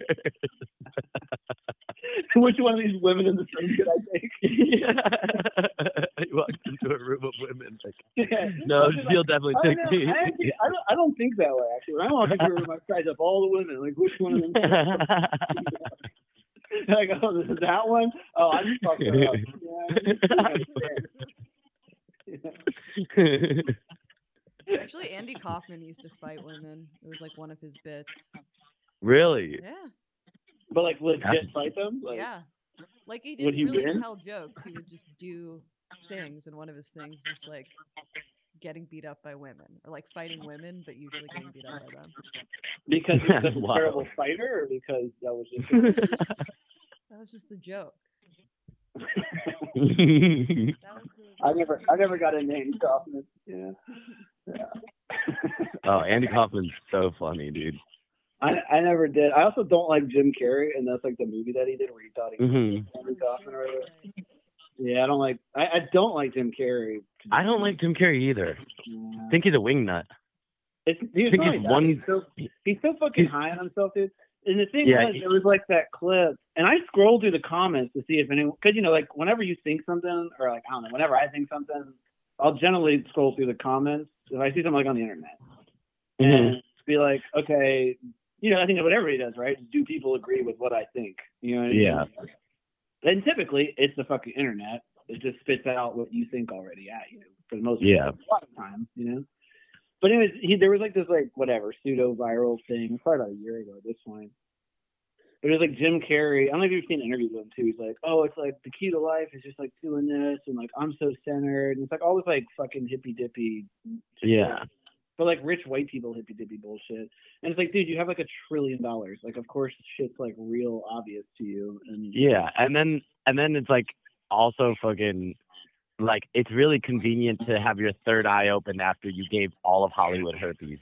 Which one of these women in the room could I take? Yeah. He walks into a room of women. Like, yeah. No, she'll like, definitely take know, me. I, actually, I, don't, I don't think that way, actually. When I walk into a room, I size up all the women. Like, which one of them? I go, oh, this is that one? Oh, I'm just fucking up. Yeah. Actually, Andy Kaufman used to fight women. It was like one of his bits. Really? Yeah. But like legit fight them? Like, yeah. Like he didn't he really win? tell jokes. He would just do things, and one of his things is like getting beat up by women, or like fighting women, but usually getting beat up by them. Because he was a wow. terrible fighter, or because that was just that was just, that was just the joke. that was the... I never, I never got into Andy Kaufman. Yeah. Yeah. Oh, Andy Kaufman's so funny, dude. I I never did. I also don't like Jim Carrey, and that's like the movie that he did where he thought he was Mm-hmm. Andy Kaufman or whatever. Yeah, I don't like. I, I don't like Jim Carrey. I don't like Jim Carrey either. Yeah. I think he's a wingnut. It's, he's, I think not he's like one- he's, so, he's so fucking high on himself, dude. And the thing Yeah, was, he- there was like that clip, and I scrolled through the comments to see if anyone, because you know, like whenever you think something, or like I don't know, whenever I think something, I'll generally scroll through the comments if I see something like on the internet, Mhm. and be like, okay, you know, I think that's what everybody does, right? Do people agree with what I think? You know what I mean? Yeah. And typically, it's the fucking internet. It just spits out what you think already at you for the most Yeah. part. A lot of times, you know. But anyways, he there was like this like whatever pseudo viral thing, probably about a year ago at this point. But it was like Jim Carrey. I don't know if you've seen interviews with him too. He's like, oh, it's like the key to life is just like doing this, and like I'm so centered. And it's like all this like fucking hippy dippy. Yeah. But like rich white people hippy dippy bullshit. And it's like, dude, you have like a trillion dollars. Like, of course, shit's like real obvious to you. And Yeah. And then and then it's like also fucking like it's really convenient to have your third eye open after you gave all of Hollywood herpes.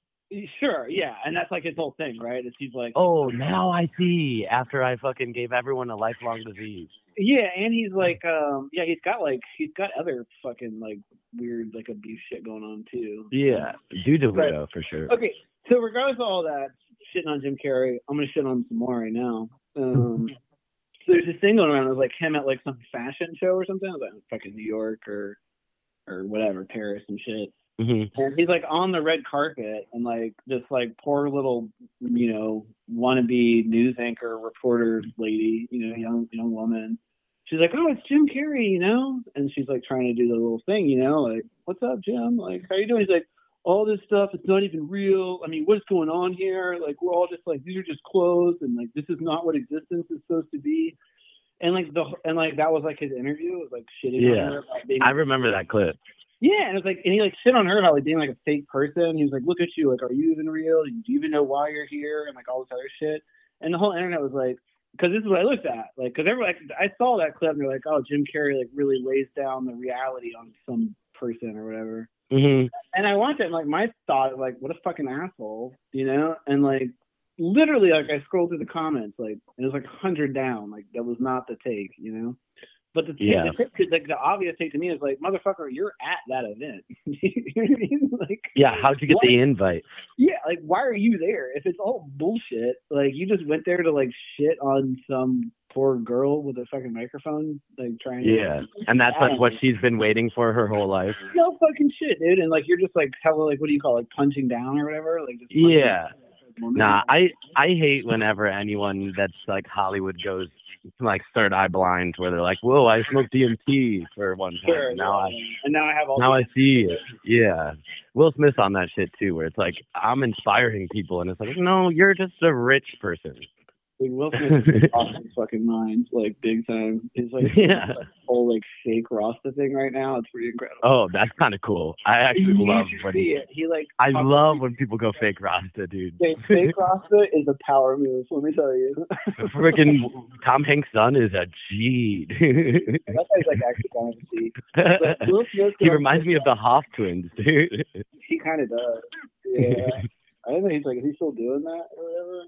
Sure, yeah, and that's like his whole thing, right? It's he's like, Oh, now I see. After I fucking gave everyone a lifelong disease. yeah, and he's like, um, yeah, he's got like, he's got other fucking like weird like abuse shit going on too. Yeah, dude, a But- widow for sure. Okay, so regardless of all that, shitting on Jim Carrey, I'm gonna shit on him some more right now. Um, so there's this thing going around. It was like him at like some fashion show or something, like fucking New York or or whatever, Paris and shit. hmm And he's like on the red carpet, and like this like poor little, you know, wannabe news anchor reporter lady, you know, young young woman. She's like, oh, it's Jim Carrey, you know, and she's like trying to do the little thing, you know, like, what's up, Jim? Like, how you doing? He's like, all this stuff, it's not even real. I mean, what's going on here? Like, we're all just like, these are just clothes, and like, this is not what existence is supposed to be. And like the and like that was like his interview. It was like shitting Yeah. on her about being I remember that clip. yeah, and it was like, and he like shit on her about like being like a fake person. He was like, "Look at you, like, are you even real? Do you even know why you're here?" And like all this other shit. And the whole internet was like, because this is what I looked at, like, because everyone, like, I saw that clip and they're like, "Oh, Jim Carrey like really lays down the reality on some person or whatever." hmm And I watched it, and like my thought, like, what a fucking asshole, you know? And like, literally, like, I scrolled through the comments, like, it was like a hundred down, like that was not the take, you know? But the, take, Yeah. the take, like the obvious take to me is like, motherfucker, you're at that event. You know what I mean? Like, Yeah, how'd you get what? the invite? yeah, like why are you there? If it's all bullshit, like you just went there to like shit on some poor girl with a fucking microphone, like trying to Yeah, and that's like what she's been waiting for her whole life. no fucking shit, dude. And like you're just like hella like what do you call it, like punching down or whatever? Like just punching Yeah. down. Nah, I I hate whenever anyone that's like Hollywood goes like third eye blind, where they're like, "Whoa, I smoked D M T for one time. Sure, now yeah. and now I have all I now I these- see it." Yeah, Will Smith on that shit too, where it's like I'm inspiring people, and it's like, no, you're just a rich person. Dude, Will Smith is off his fucking mind, like big time. He's like Yeah. this whole like fake Rasta thing right now. It's pretty incredible. Oh, that's kind of cool. I actually You love should when see it. He like I love when people go fake Rasta, dude. fake, fake Rasta is a power move. Let me tell you. Freaking Tom Hanks' son is a G. That guy's like actually kind of a G. But Will Smith, He reminds me of the Hoff twins, dude. He kind of does. Yeah. I don't know. He's like, is he still doing that or whatever?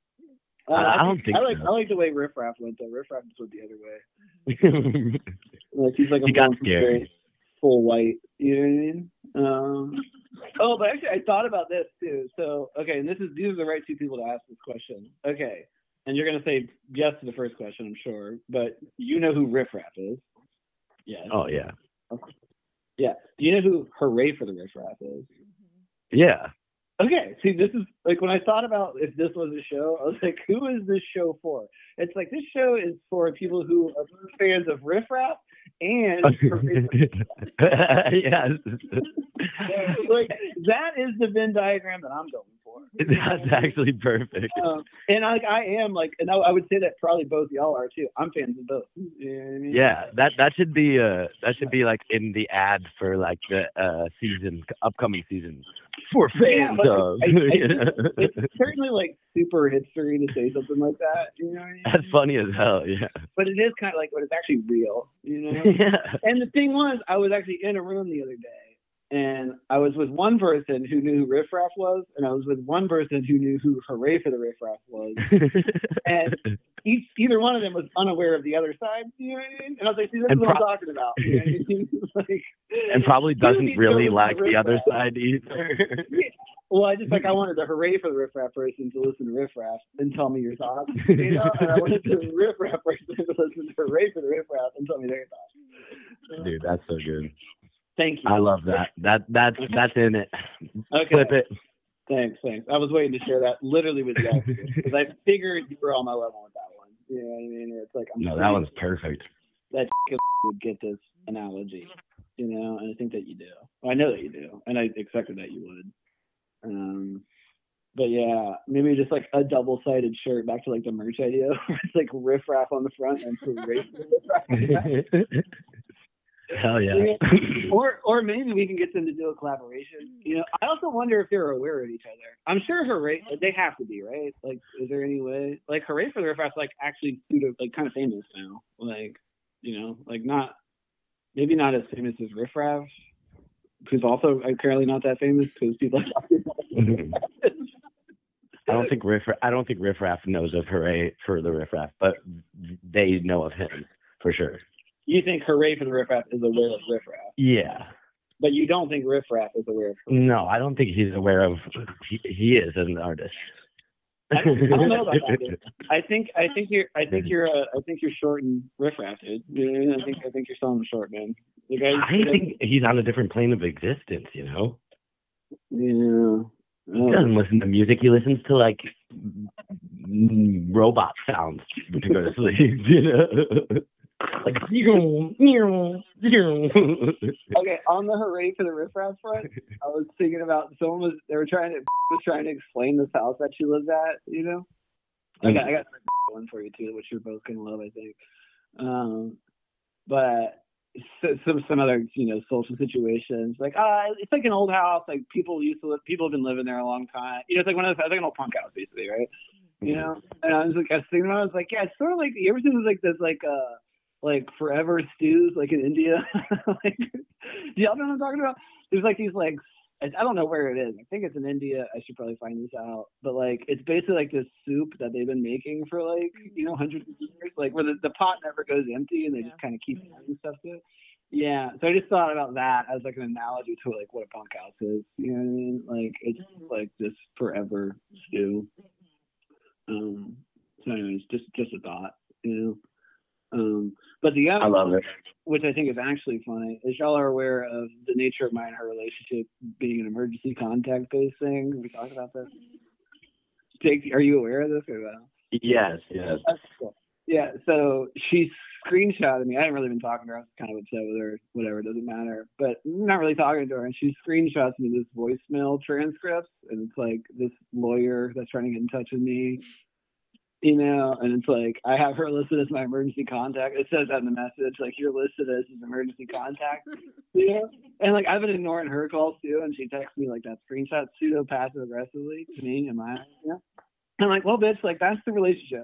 Uh, I don't think I like so. I like the way Riff Raff went though. Riff Raff just went the other way. Like he's like a He got more scared. full white. You know what I mean? Um, oh, but actually, I thought about this too. So okay, and this is these are the right two people to ask this question. Okay, and you're gonna say yes to the first question, I'm sure. But you know who Riff Raff is? Yes. Oh yeah, Yeah. Do you know who Hooray for the Riff Raff is? yeah. Okay, see, this is like when I thought about if this was a show, I was like, who is this show for? It's like this show is for people who are fans of Riff Raff and Yes. like that is the Venn diagram that I'm going for. That's actually perfect. Um, and I, I am like, and I, I would say that probably both y'all are too. I'm fans of both. You know what I mean? Yeah, that that should be uh that should be like in the ad for like the uh season upcoming seasons for Yeah, fans but of. I, I, it's certainly like super hipstery to say something like that. You know what I mean? That's funny as hell. Yeah. But it is kind of like, but it's actually real. You know? Yeah. And the thing was, I was actually in a room the other day, and I was with one person who knew who Riff Raff was, and I was with one person who knew who Hooray for the Riff Raff was. And each, either one of them was unaware of the other side, you know what I mean? And I was like, see, this And is what pro- I'm talking about. You know what I mean? Like, and probably you doesn't need to really know like Riff the other Raff. side either. Well, I just like I wanted the Hooray for the Riff Raff person to listen to Riff Raff and tell me your thoughts, you know, and I wanted the Riff Raff person to listen to Hooray for the Riff Raff and tell me their thoughts. Dude, that's so good. Thank you. I love that. That that's that's in it. Okay. Flip it. Thanks, thanks. I was waiting to share that literally with you because I figured you were on my level with that one. You know what I mean? It's like I'm No, sure that one's perfect. that would get this analogy, you know, and I think that you do. Well, I know that you do, and I expected that you would. Um, but yeah, maybe just like a double-sided shirt back to like the merch idea where it's like Riff Raff on the front and Hooray for the Riff Raff. Hell yeah. Or or maybe we can get them to do a collaboration. You know, I also wonder if they're aware of each other. I'm sure Hooray, they have to be, right? Like, is there any way? Like, Hooray for the Riff Raff's like actually pseudo, like kind of famous now. Like, you know, like not, maybe not as famous as Riff Raff, who's also apparently not that famous because people are talking about it. I don't think Riff I don't think Riff Raff knows of Hooray for the Riff Raff, but they know of him for sure. You think Hooray for the Riff Raff is aware of Riff Raff, Yeah. but you don't think Riff Raff is aware of Hooray. No, I don't think he's aware of he, he is as an artist. I, I don't know about that, dude. I think I think you're I think you're uh, I think you're shorting Riff Raff, dude. Yeah, I think I think you're selling him short, man. The guy, I think he's on a different plane of existence, you know? Yeah. He Oh. doesn't listen to music. He listens to, like, mm, robot sounds to go to sleep, you know? Like, Okay, on the Hooray for the Riff Raff front, I was thinking about someone was they were trying to was trying to explain this house that she lives at, you know. I got I got one for you too, which you're both gonna love, I think. Um, but so, some some other you know social situations like ah, uh, it's like an old house, like people used to live, people have been living there a long time. You know, it's like one of those, it's like an old punk house basically, right? You know, and I was like, I was thinking, about it, I was like, yeah, it's sort of like you ever seen this, like this like uh. like forever stews like in India. Like, do y'all know what I'm talking about? There's like these like I don't know where it is. I think it's in India. I should probably find this out. But like it's basically like this soup that they've been making for like, you know, hundreds of years. Like where the, the pot never goes empty and they yeah. just kind of keep adding stuff to it. Yeah. So I just thought about that as like an analogy to like what a bunk house is. You know what I mean? Like it's like this forever stew. Um so anyways, just just a thought, you know. Um, but the other I love it. which I think is actually funny, is y'all are aware of the nature of mine and her relationship being an emergency contact based thing. Have we talked about this? Jake, are you aware of this or no? Yes, yes. Cool. Yeah, so she screenshotted me. I haven't really been talking to her. I was kind of upset with her. Whatever, it doesn't matter. But I'm not really talking to her. And she screenshots me this voicemail transcripts. And it's like this lawyer that's trying to get in touch with me. You know, and it's like, I have her listed as my emergency contact. It says that in the message, like, you're listed as an emergency contact. You know? And, like, I've been ignoring her calls, too, and she texts me, like, that screenshot pseudo-passive-aggressively to me in my eyes, you know? I'm like, well, bitch, like, that's the relationship.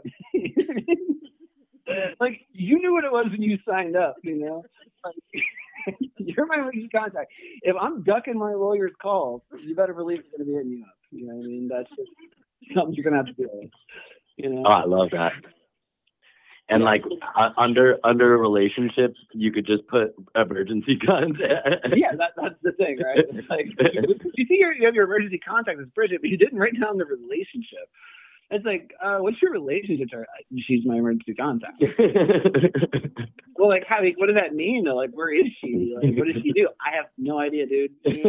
Like, you knew what it was when you signed up, you know? Like, you're my emergency contact. If I'm ducking my lawyer's calls, you better believe it's going to be hitting you up. You know what I mean? That's just something you're going to have to deal with. You know? Oh, I love that. And like uh, under under relationships, you could just put emergency contact. Yeah, that, that's the thing, right? It's like you see, your, you have your emergency contact as Bridget, but you didn't write down the relationship. It's like, uh, what's your relationship to her? She's my emergency contact. Well, like, how? What does that mean? Though? Like, where is she? Like, what does she do? I have no idea, dude.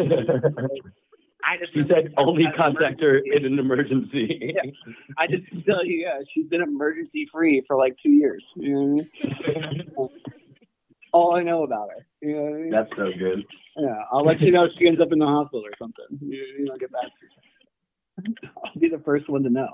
I just she said only contact her in an emergency. Yeah. I just tell you, yeah, she's been emergency free for like two years. You know what I mean? All I know about her. You know what I mean? That's so good. Yeah, I'll let you know if she ends up in the hospital or something. You, you know, get back to her. I'll be the first one to know.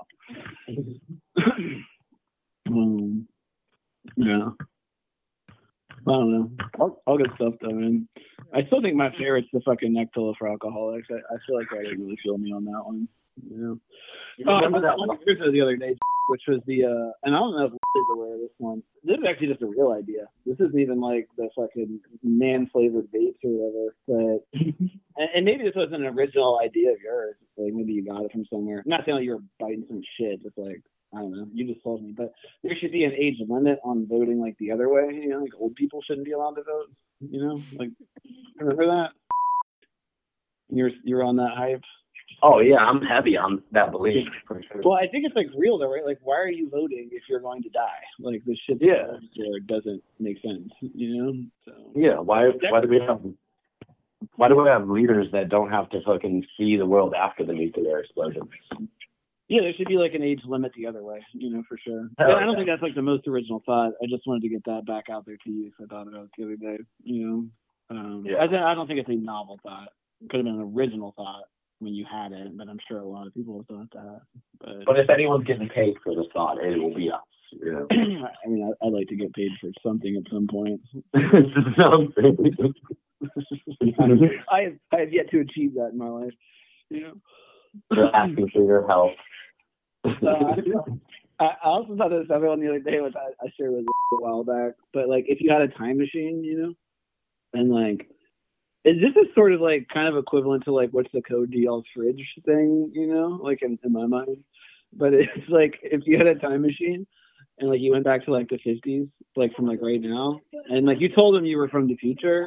um, yeah. I don't know. All, all good stuff though, man. I still think my favorite's the fucking neck pillow for alcoholics. I, I feel like I didn't really feel me on that one. You know. You Oh, remember that I one? heard the other day, which was the, uh, and I don't know if is aware of this one. This is actually just a real idea. This isn't even like the fucking man-flavored vapes or whatever. But and, and maybe this wasn't an original idea of yours. Like maybe you got it from somewhere. I'm not saying like you were biting some shit. Just like I don't know. You just told me. But there should be an age limit on voting like the other way. You know, like old people shouldn't be allowed to vote. You know, like remember that? You're you're on that hype. Oh yeah, I'm heavy on that belief for sure. Well, I think it's like real though, right? Like, why are you voting if you're going to die? Like, this shit Yeah. doesn't make sense, you know? So. Yeah, why why do we have why do we have leaders that don't have to fucking see the world after the nuclear explosion? Yeah, there should be like an age limit the other way, you know, for sure. Hell Yeah, I don't yeah. think that's like the most original thought. I just wanted to get that back out there to you. So I thought about it the other day, you know. Um, Yeah. I, th- I don't think it's a novel thought. It could have been an original thought when you had it, but I'm sure a lot of people have thought that. But, But if anyone's getting paid for the thought, it will be us. You know? I mean, I, I'd like to get paid for something at some point. Something. I have, I have yet to achieve that in my life. You know, They're asking for your help. uh, I, I also thought this other one the other day, which I, I shared with a while back. But like, if you had a time machine, you know, and like, is this is sort of like kind of equivalent to like what's the code to y'all's fridge thing, you know, like in, in my mind. But it's like if you had a time machine and like you went back to like the fifties, like from like right now, and like you told them you were from the future.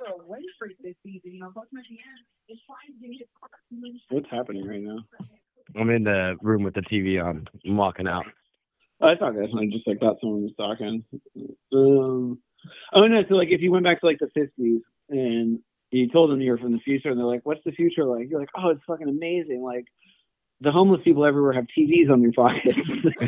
What's happening right now? I'm in the room with the T V on. I'm walking out. Oh, I thought that. I just like thought someone was talking. Um, oh no! So like, if you went back to like the fifties and you told them you were from the future, and they're like, "What's the future like?" You're like, "Oh, it's fucking amazing! Like, the homeless people everywhere have T Vs on their pockets."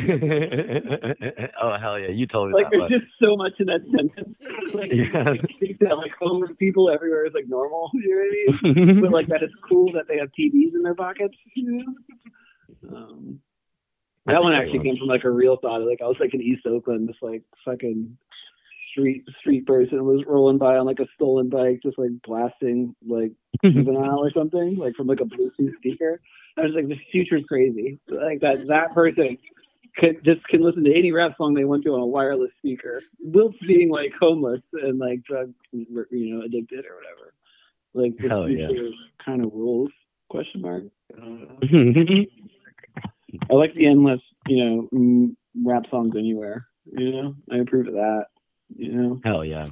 Oh hell yeah! You told me Like, that there's one. just so much in that sentence. Like, Yeah. you think that like homeless people everywhere is like normal. You know what I mean? But like that it's cool that they have T Vs in their pockets. You know? Um, that one actually came from like a real thought. Like I was like in East Oakland, this like fucking street street person was rolling by on like a stolen bike, just like blasting like Juvenile or something, like from like a Bluetooth speaker. I was like, this future's crazy. Like that that person could just can listen to any rap song they want to on a wireless speaker, whilst being like homeless and like drug, you know, addicted or whatever. Like the Hell yeah. future kind of rules? Question mark. I like the endless, you know, mm, rap songs anywhere. You know, I approve of that. You know. Hell yeah.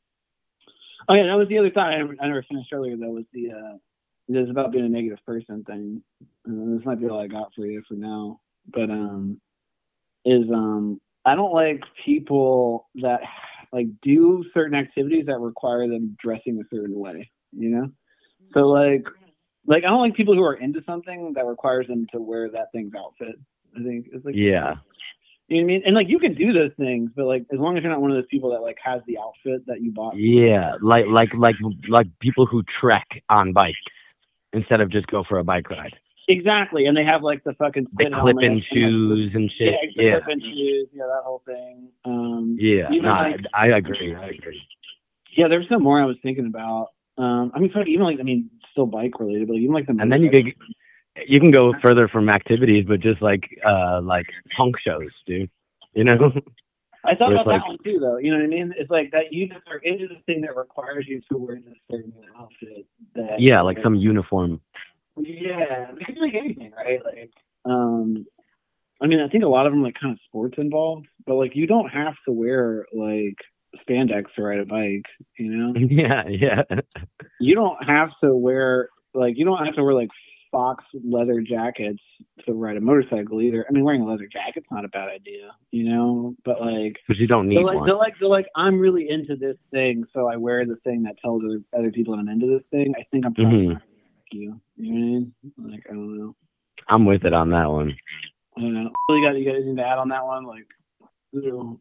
Oh yeah, that was the other thought I never, I never finished earlier. That was the uh, it was about being a negative person thing. Uh, this might be all I got for you for now, but um, is um, I don't like people that like do certain activities that require them dressing a certain way. You know, so like. Like, I don't like people who are into something that requires them to wear that thing's outfit. I think it's like, Yeah. you know what I mean? And like, you can do those things, but like, as long as you're not one of those people that like has the outfit that you bought. Yeah, like like like like people who trek on bikes instead of just go for a bike ride. Exactly, and they have like the fucking They spin clip in helmet shoes and shit. Yeah, Yeah. clip in shoes, yeah, that whole thing. Um, Yeah. even No, I, like- I agree. I agree. yeah, there's some more I was thinking about. Um, I mean, fuck, even like, I mean, still bike related, but even like the And then you could you can go further from activities, but just like uh like punk shows, dude. You know? I thought Where about it's that one too, though. You know what I mean? It's like that you just are into this thing that requires you to wear this certain outfit. That Yeah, like some uniform. Yeah, it could be like anything, right? Like, um, I mean, I think a lot of them like kind of sports involved, but like you don't have to wear like spandex to ride a bike. You know? Yeah, yeah. You don't have to wear like you don't have to wear like fox leather jackets to ride a motorcycle either. I mean, wearing a leather jacket's not a bad idea, you know. But like, But you don't need they're like, one. they're like, they're like, I'm really into this thing, so I wear the thing that tells other, other people that I'm into this thing. I think I'm trying Mhm. to like you. You know what I mean? Like, I don't know. I'm with it on that one. I don't know. You got you got anything to add on that one? Like, you know,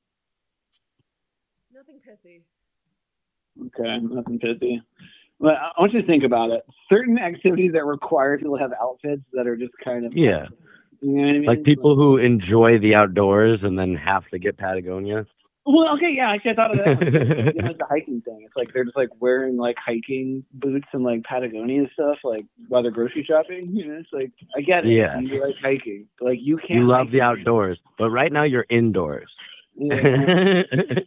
Nothing pithy. okay, nothing pithy. But I want you to think about it. Certain activities that require people to have outfits that are just kind of Yeah. You know what I mean? Like people who enjoy the outdoors and then have to get Patagonia. Well, okay, yeah, actually, I thought of that. You know, it's the hiking thing. It's like they're just like wearing like hiking boots and like Patagonia and stuff, like while they're grocery shopping. You know, it's like I get it. Yeah. You like hiking, like you can't. You love hike. the outdoors, but right now you're indoors. Yeah.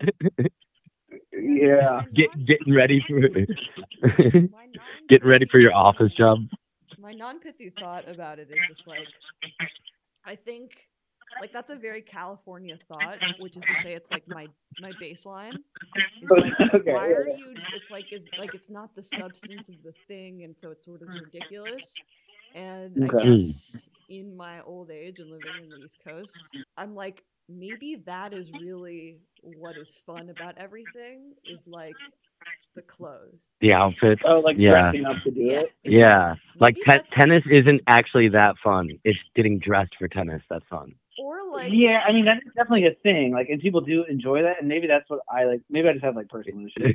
Yeah. Get getting ready for My non- getting ready for your office job. My non-pithy thought about it is just like, I think, like that's a very California thought, which is to say it's like my my baseline. It's like, Okay, why yeah, are yeah. you? It's like is like it's not the substance of the thing, and so it's sort of ridiculous. And I Okay. guess in my old age and living in the East Coast, I'm like, maybe that is really what is fun about everything is like the clothes. The outfit. Oh, like Yeah. dressing up to do Yeah. it. Yeah. Like Maybe te- that's- tennis isn't actually that fun. It's getting dressed for tennis that's fun. Or like, Yeah, I mean that's definitely a thing. Like, and people do enjoy that, and maybe that's what I like. Maybe I just have like personal issues.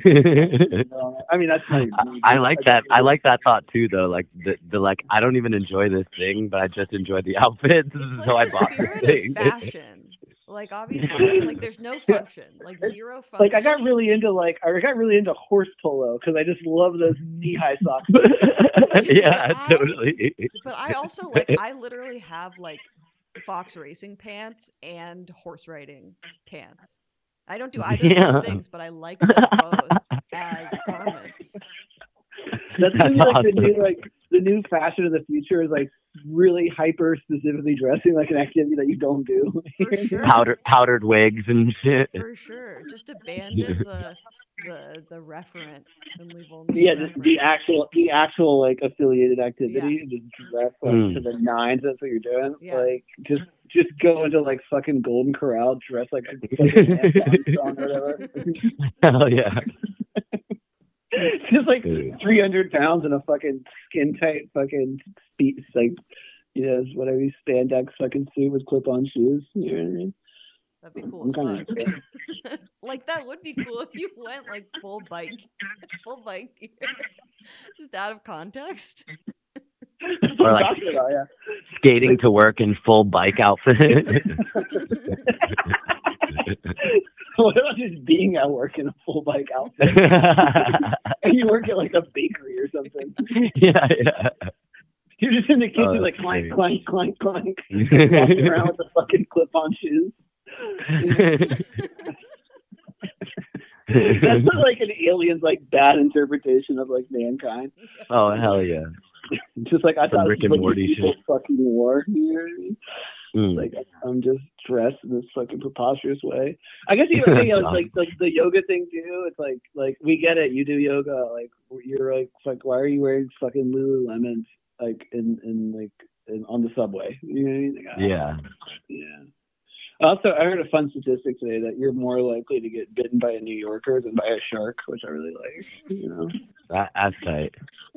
I mean, that's not I, I like that. I like that thought too, though. Like the, the like, I don't even enjoy this thing, but I just enjoy the outfit, it's so like I the bought the spirit thing. of fashion. Like obviously, it's like there's no function, like zero function. Like I got really into like I got really into horse polo because I just love those knee high socks. Yeah, but I- totally. But I also like I literally have like fox racing pants and horse riding pants. I don't do either Yeah. of those things, but I like them both as garments. That's That's gonna be like awesome. the new like the new fashion of the future is like really hyper specifically dressing like an activity that you don't do. For sure. Powder, powdered wigs and shit. For sure. Just abandon the the the referent and leave only Yeah, the just the reference. actual the actual like affiliated activity, just dress like Mm. to the nines. That's what you're doing. Yeah. Like just just go into like fucking Golden Corral, dress like a fucking Armstrong or whatever. Hell yeah. Just like Dude. three hundred pounds in a fucking skin tight fucking speed like you know whatever spandex fucking suit with clip on shoes. You know what I mean? That'd be cool I'm as kinda- fuck. Like that would be cool if you went like full bike, full bike gear, just out of context. That's what Or I'm like- talking about, yeah. Skating to work in full bike outfit. What about just being at work in a full bike outfit? And you work at like a bakery or something. Yeah, yeah. You're just in the kitchen Oh, like that's clank, great. clank, clank, clank, walking around with the fucking clip-on shoes. That's what, like an alien's like bad interpretation of like mankind. Oh hell yeah. Just like I Some thought Rick this and is what Morty people shit. fucking wore. You know what I mean? Mm. Like I'm just dressed in this fucking preposterous way. I guess you know, you know, it's like like the yoga thing too. It's like like we get it. You do yoga. Like you're like it's like why are you wearing fucking Lululemons like in in like in, on the subway? You know what I mean? Like, ah, Yeah. yeah. Also, I heard a fun statistic today that you're more likely to get bitten by a New Yorker than by a shark, which I really like. You know. That, that's tight.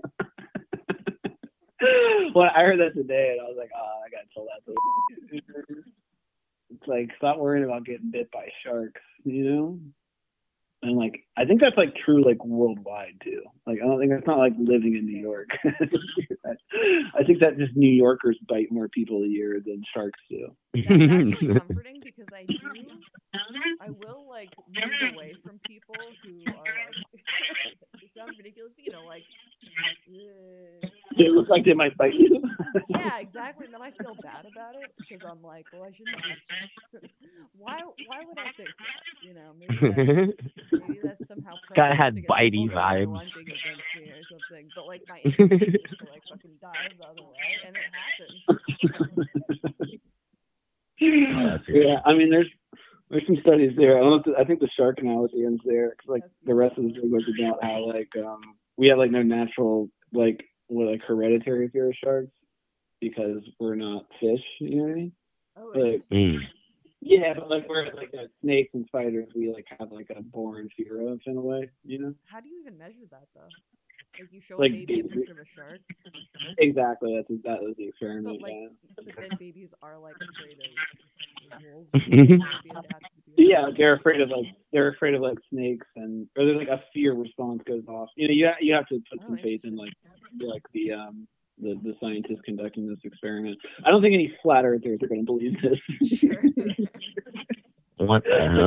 Well, I heard that today, and I was like, oh, I gotta tell that to It's like, stop worrying about getting bit by sharks, you know? And, like, I think that's, like, true, like, worldwide, too. Like, I don't think that's not, like, living in New York. I think that just New Yorkers bite more people a year than sharks do. That's actually comforting because I do, I will like move away from people who are like, it sounds ridiculous, but you know, like, uh, They look like they might bite you. yeah, exactly. And then I feel bad about it because I'm like, well, I shouldn't. Have... why? Why would I think that? You know, maybe that's, maybe that's somehow. Guy had prejudiced against bitey people who are vibes. lunging against me or something. But like my instinct is just to like fucking dive the other way, and it happens. Oh, that's good. Yeah, I mean, there's there's some studies there. I don't know if the, I think the shark analogy ends there because like the rest of the thing was about how like um we have like no natural like what like hereditary fear of sharks because we're not fish. You know what I mean? Oh, Like, interesting. Mm. yeah, but like we're like uh, snakes and spiders, we like have like a born fear of in a way. You know? How do you even measure that though? Like you show Like, a baby a baby- picture of a shark, Exactly. That's that was the experiment. but like, yeah. but then babies are like afraid of wolves. Maybe it has to be- Yeah, they're afraid of like they're afraid of like snakes and or there's like a fear response goes off. You know, you ha- you have to put Oh, some faith in interesting. like like the um the, the scientists conducting this experiment. I don't think any flat earthers are going to believe this. Sure. What the hell?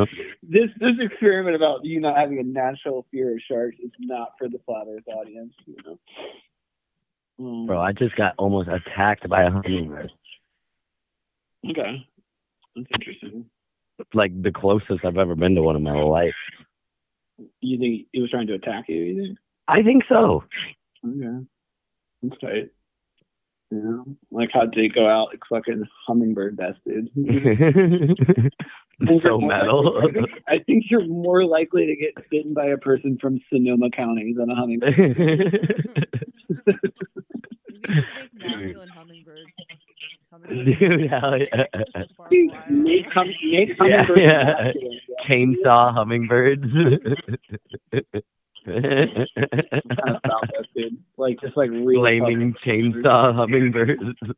this this experiment about you not having a natural fear of sharks is not for the flat Earth audience. You know. Um, Bro, I just got almost attacked by a hummingbird. Okay, that's interesting. Like the closest I've ever been to one in my life. You think it was trying to attack you? You think? I think so. Okay, that's tight. You know, like how they go out like fucking hummingbird bested. So metal. I think, I think you're more likely to get bitten by a person from Sonoma County than a hummingbird. You could make masculine hummingbirds. Hummingbirds. Dude, hell yeah. Dude, make, hum- make Yeah, hummingbirds yeah. masculine, yeah. Chainsaw hummingbirds. Kind of Southwest, dude. Like just like really Flaming chainsaw hummingbirds.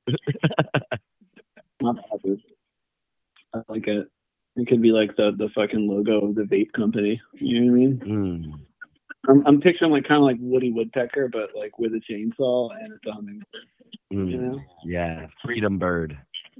Not bad, dude. I like it. It could be like the the fucking logo of the vape company. You know what I mean? Mm. I'm, I'm picturing like kind of like Woody Woodpecker, but like with a chainsaw and it's a hummingbird. Mm. You know? Yeah, freedom bird.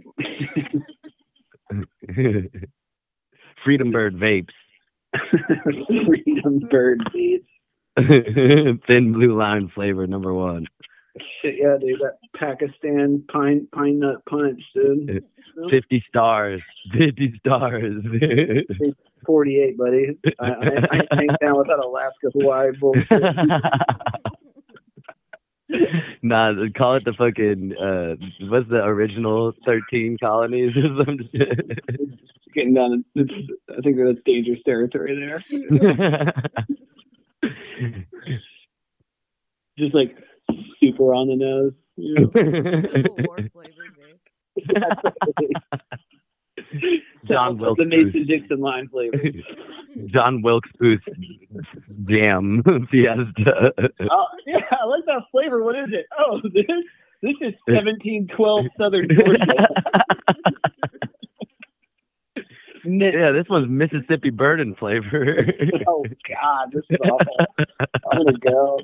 Freedom bird vapes. Freedom bird beats. Thin blue line flavor number one. Shit, yeah, dude. That Pakistan pine pine nut punch, dude. Fifty stars. Fifty stars. Forty-eight, buddy. I, I, I ain't down with that Alaska Hawaii bullshit. Nah, call it the fucking uh what's the original thirteen colonies or some shit. Getting down, it's, I think that's dangerous territory there. Just like super on the nose. You know? Civil War flavored vape. John the Wilkes Mason Booth. Dixon line flavor. John Wilkes Booth Jam Fiesta. Oh yeah, I like that flavor. What is it? Oh, this this is seventeen twelve Southern Georgia. Yeah, this one's Mississippi Burden flavor. Oh God, this is awful. I'm gonna go.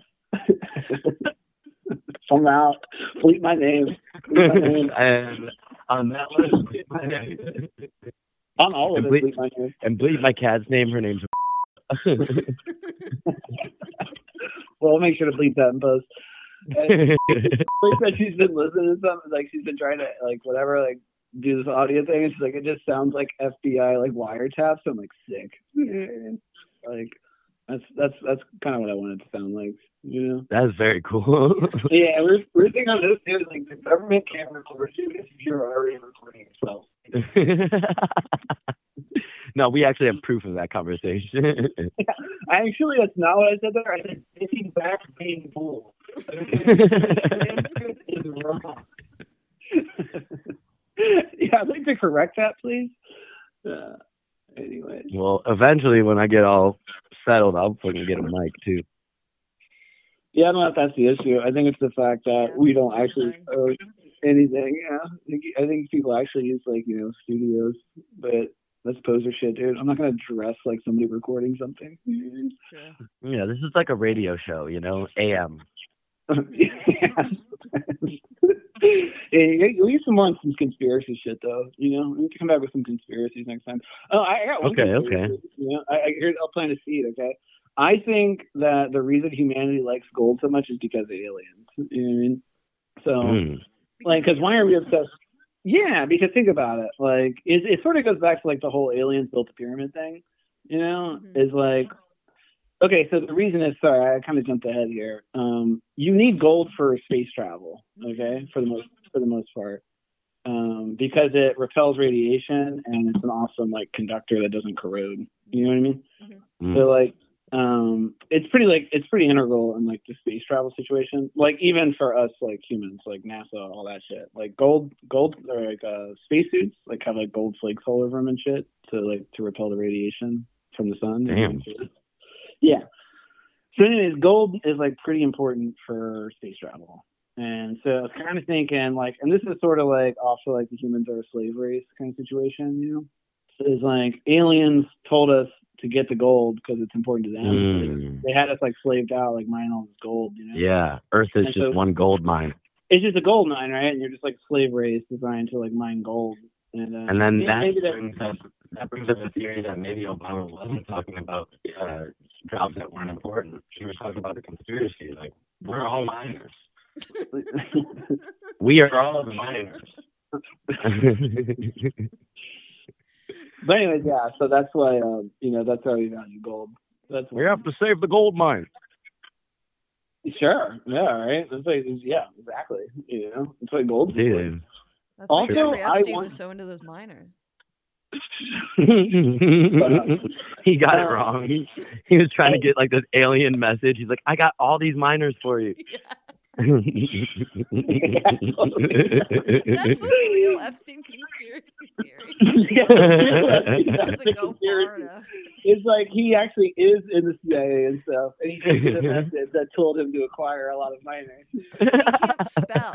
I'm out. Bleep my name. Bleep my name. And on that list, bleep my name. On all of And it, bleep- bleep my name. And bleep my cat's name. Her name's. Well, I'll make sure to bleep that in post. And like that she's been listening to something, like she's been trying to like whatever, like do this audio thing, and she's like, it just sounds like F B I like wiretaps. So I'm like, sick. Like that's that's that's kind of what I want it to sound like, you know. That's very cool. Yeah, we're we're thinking on this too. Like the government can't record you if you're already recording yourself. No, we actually have proof of that conversation. I actually, that's not what I said there. I said sitting back being bull. Is wrong. Yeah, I'd like to correct that, please. Uh, anyways. Well, eventually, when I get all settled, I'll fucking get a mic too. Yeah, I don't know if that's the issue. I think it's the fact that Yeah, we don't that's actually fine. own anything. Yeah, I think, I think people actually use like you know studios, but that's poser shit, dude. I'm not gonna dress like somebody recording something. Sure. Yeah, this is like a radio show, you know, A M. Yeah, you need some more some conspiracy shit though. You know, we need to come back with some conspiracies next time. Oh, I I got one. Okay, conspiracy, okay. You know, I, I here's, I'll plant a seed. Okay, I think that the reason humanity likes gold so much is because of aliens. You know what I mean? So, Mm. like, because why are we obsessed? Yeah, because think about it. Like, it, it sort of goes back to like the whole aliens built the pyramid thing. You know, Mhm. is like. Okay, so the reason is, sorry, I kind of jumped ahead here. Um, you need gold for space travel, okay, for the most for the most part, um, because it repels radiation and it's an awesome like conductor that doesn't corrode. You know what I mean? Mm. So like, um, it's pretty like it's pretty integral in like the space travel situation. Like even for us like humans, like NASA, all that shit. Like gold, gold or like uh, spacesuits like have like gold flakes all over them and shit to like to repel the radiation from the sun. Damn. Yeah. So anyways, gold is like pretty important for space travel. And so I was kind of thinking like, and this is sort of like also like the humans are a slave race kind of situation, you know? So it's like aliens told us to get the gold because it's important to them. Mm. They had us like slaved out, like mining all this gold, you know? Yeah, Earth is And just so- one gold mine. It's just a gold mine, right? And you're just like a slave race designed to like mine gold. And, uh, And then yeah, that maybe that, brings up that brings up the theory that maybe Obama wasn't talking about uh, jobs that weren't important. He was talking about the conspiracy. Like, we're all minors. We are all the minors. But anyways, yeah. So that's why, um, you know, that's why we value gold. That's We have to save the gold mine. Sure. Yeah. Right. That's like, yeah. Exactly. You know, it's like gold. Dude. That's why Also, Jeffrey I Epstein want- was so into those miners. He got it Uh, wrong. He, he was trying to get like this alien message. He's like, I got all these miners for you. Yeah. That's the real Epstein conspiracy theory. Yeah. Doesn't go far enough. It's like he actually is in the C I A and stuff, and he takes a message that told him to acquire a lot of miners. He can't spell.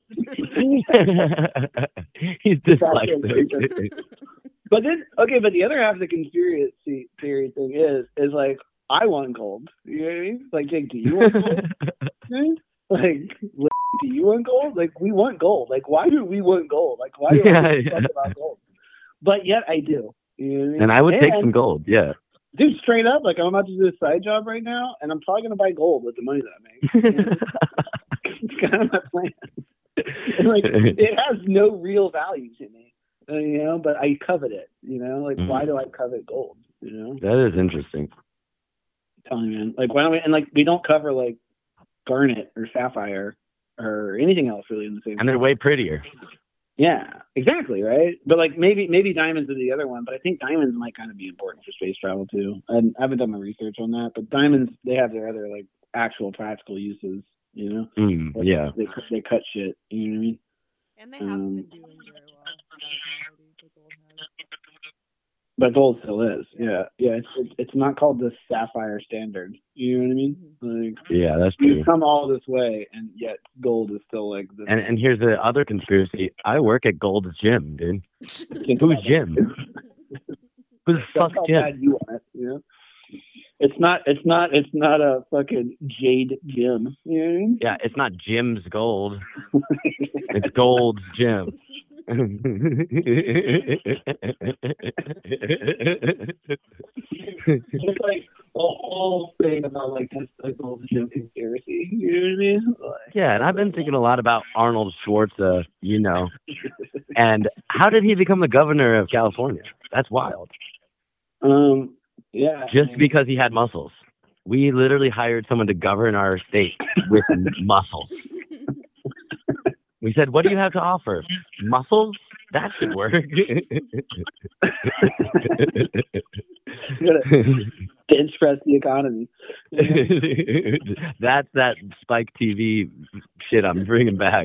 He's dyslexic. But then, okay, but the other half of the conspiracy theory thing is, is like, I want gold. You know what I mean? Like, Jake, do you want gold? Like, do you want gold? Like, we want gold. Like, why do we want gold? Like, why do Yeah, I yeah. talk about gold? But yet I do. You know what I mean? And I would take And- some gold, yeah. Dude, straight up, like, I'm about to do a side job right now, and I'm probably going to buy gold with the money that I make. It's kind of my plan. And, like, it has no real value to me, uh, you know, but I covet it, you know? Like, Mm. why do I covet gold, you know? That is interesting. I'm telling you, man. Like, why don't we, and, like, we don't cover, like, garnet or sapphire or anything else really in the same And they're way prettier. Yeah, exactly, right? But like maybe maybe diamonds are the other one, but I think diamonds might kind of be important for space travel too. And I haven't done my research on that, but diamonds, they have their other like actual practical uses, you know? Mm, Like, yeah. They they cut shit, you know what I mean? And they haven't Um, been doing very well. The gold has. But gold still is, yeah, yeah. It's it's, it's not called the sapphire standard, you know what I mean? Like Yeah, that's true. we've come all this way, and yet gold is still like the And and here's the other conspiracy. I work at Gold's Gym, dude. Who's Jim? Who the That's fuck's how Jim? bad you want it, you know? It's not it's not it's not a fucking jade gym, you know what I mean? Yeah, it's not Jim's Gold. It's Gold's Gym. It's like the whole thing about like this like gold gym conspiracy, you know what I mean? Like, Yeah, and I've been thinking a lot about Arnold Schwarzenegger, you know. And how did he become the governor of California? That's wild. um yeah. Just because he had muscles. We literally hired someone to govern our state with muscles. We said, what do you have to offer? Muscles? That should work. You gotta bench press the economy. That's that Spike T V shit I'm bringing back.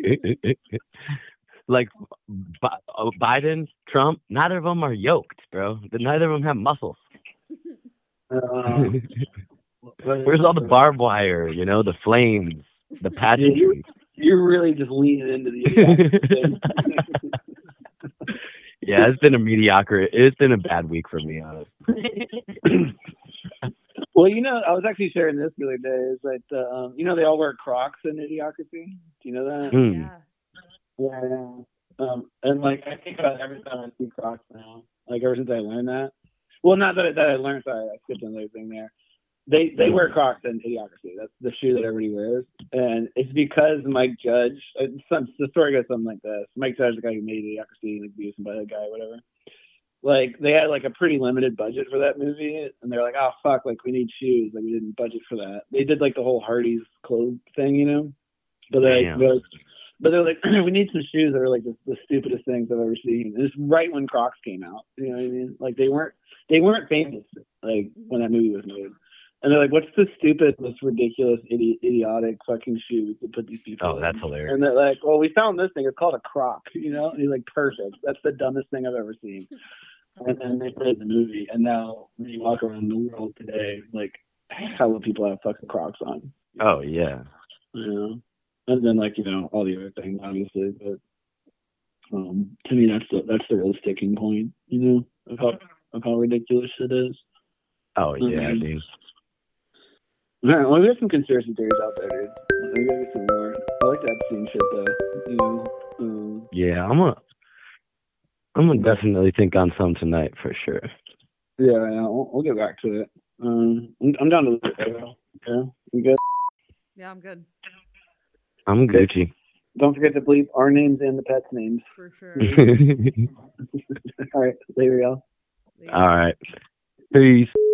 Like Bi- oh, Biden, Trump, neither of them are yoked, bro. Neither of them have muscles. Uh, Where's all the barbed wire, you know, the flames, the pageantry? You're really just leaning into the Yeah, it's been a mediocre. It's been a bad week for me, honestly. Well, you know, I was actually sharing this the other day. Is that uh, um, you know they all wear Crocs in Idiocracy? Do you know that? Hmm. Yeah. Yeah, yeah. Um, and like I think about every time I see Crocs now. Like ever since I learned that. Well, not that I, that I learned. Sorry, I skipped another thing there. They they wear Crocs in Idiocracy. That's the shoe that everybody wears, and it's because Mike Judge. uh, Some the story goes something like this. Mike Judge, the guy who made Idiocracy, like Beavis and Butthead guy, whatever. Like they had like a pretty limited budget for that movie, and they're like, "Oh fuck, like we need shoes. Like we didn't budget for that." They did like the whole Hardy's clothes thing, you know. But they, Damn. they're, but they're like, "We need some shoes that are like the, the stupidest things I've ever seen." And it's right when Crocs came out. You know what I mean? Like they weren't they weren't famous like when that movie was made. And they're like, "What's the stupid, most ridiculous, idi- idiotic fucking shoe we could put these people Oh, in?" that's hilarious. And they're like, "Well, we found this thing. It's called a Croc." You know? And he's like, "Perfect. That's the dumbest thing I've ever seen." And then they put it in the movie, and now when you walk around the world today, like, hella people have fucking Crocs on. Oh yeah. You know? And then like, you know, all the other things, obviously, but um, to me, that's the that's the real sticking point, you know, of how of how ridiculous it is. Oh yeah, Mhm. dude. All right, well, we got some conspiracy theories out there, dude. We gotta get some more. I like that Epstein shit, though. You know, um, Yeah, I'm a. I'm gonna definitely think on some tonight for sure. Yeah, yeah, we'll, we'll get back to it. Um, I'm, I'm down to the yeah, you good? Yeah, I'm good. I'm Gucci. Don't forget to bleep our names and the pets' names. For sure. All right, later, y'all. Later. All right. Peace.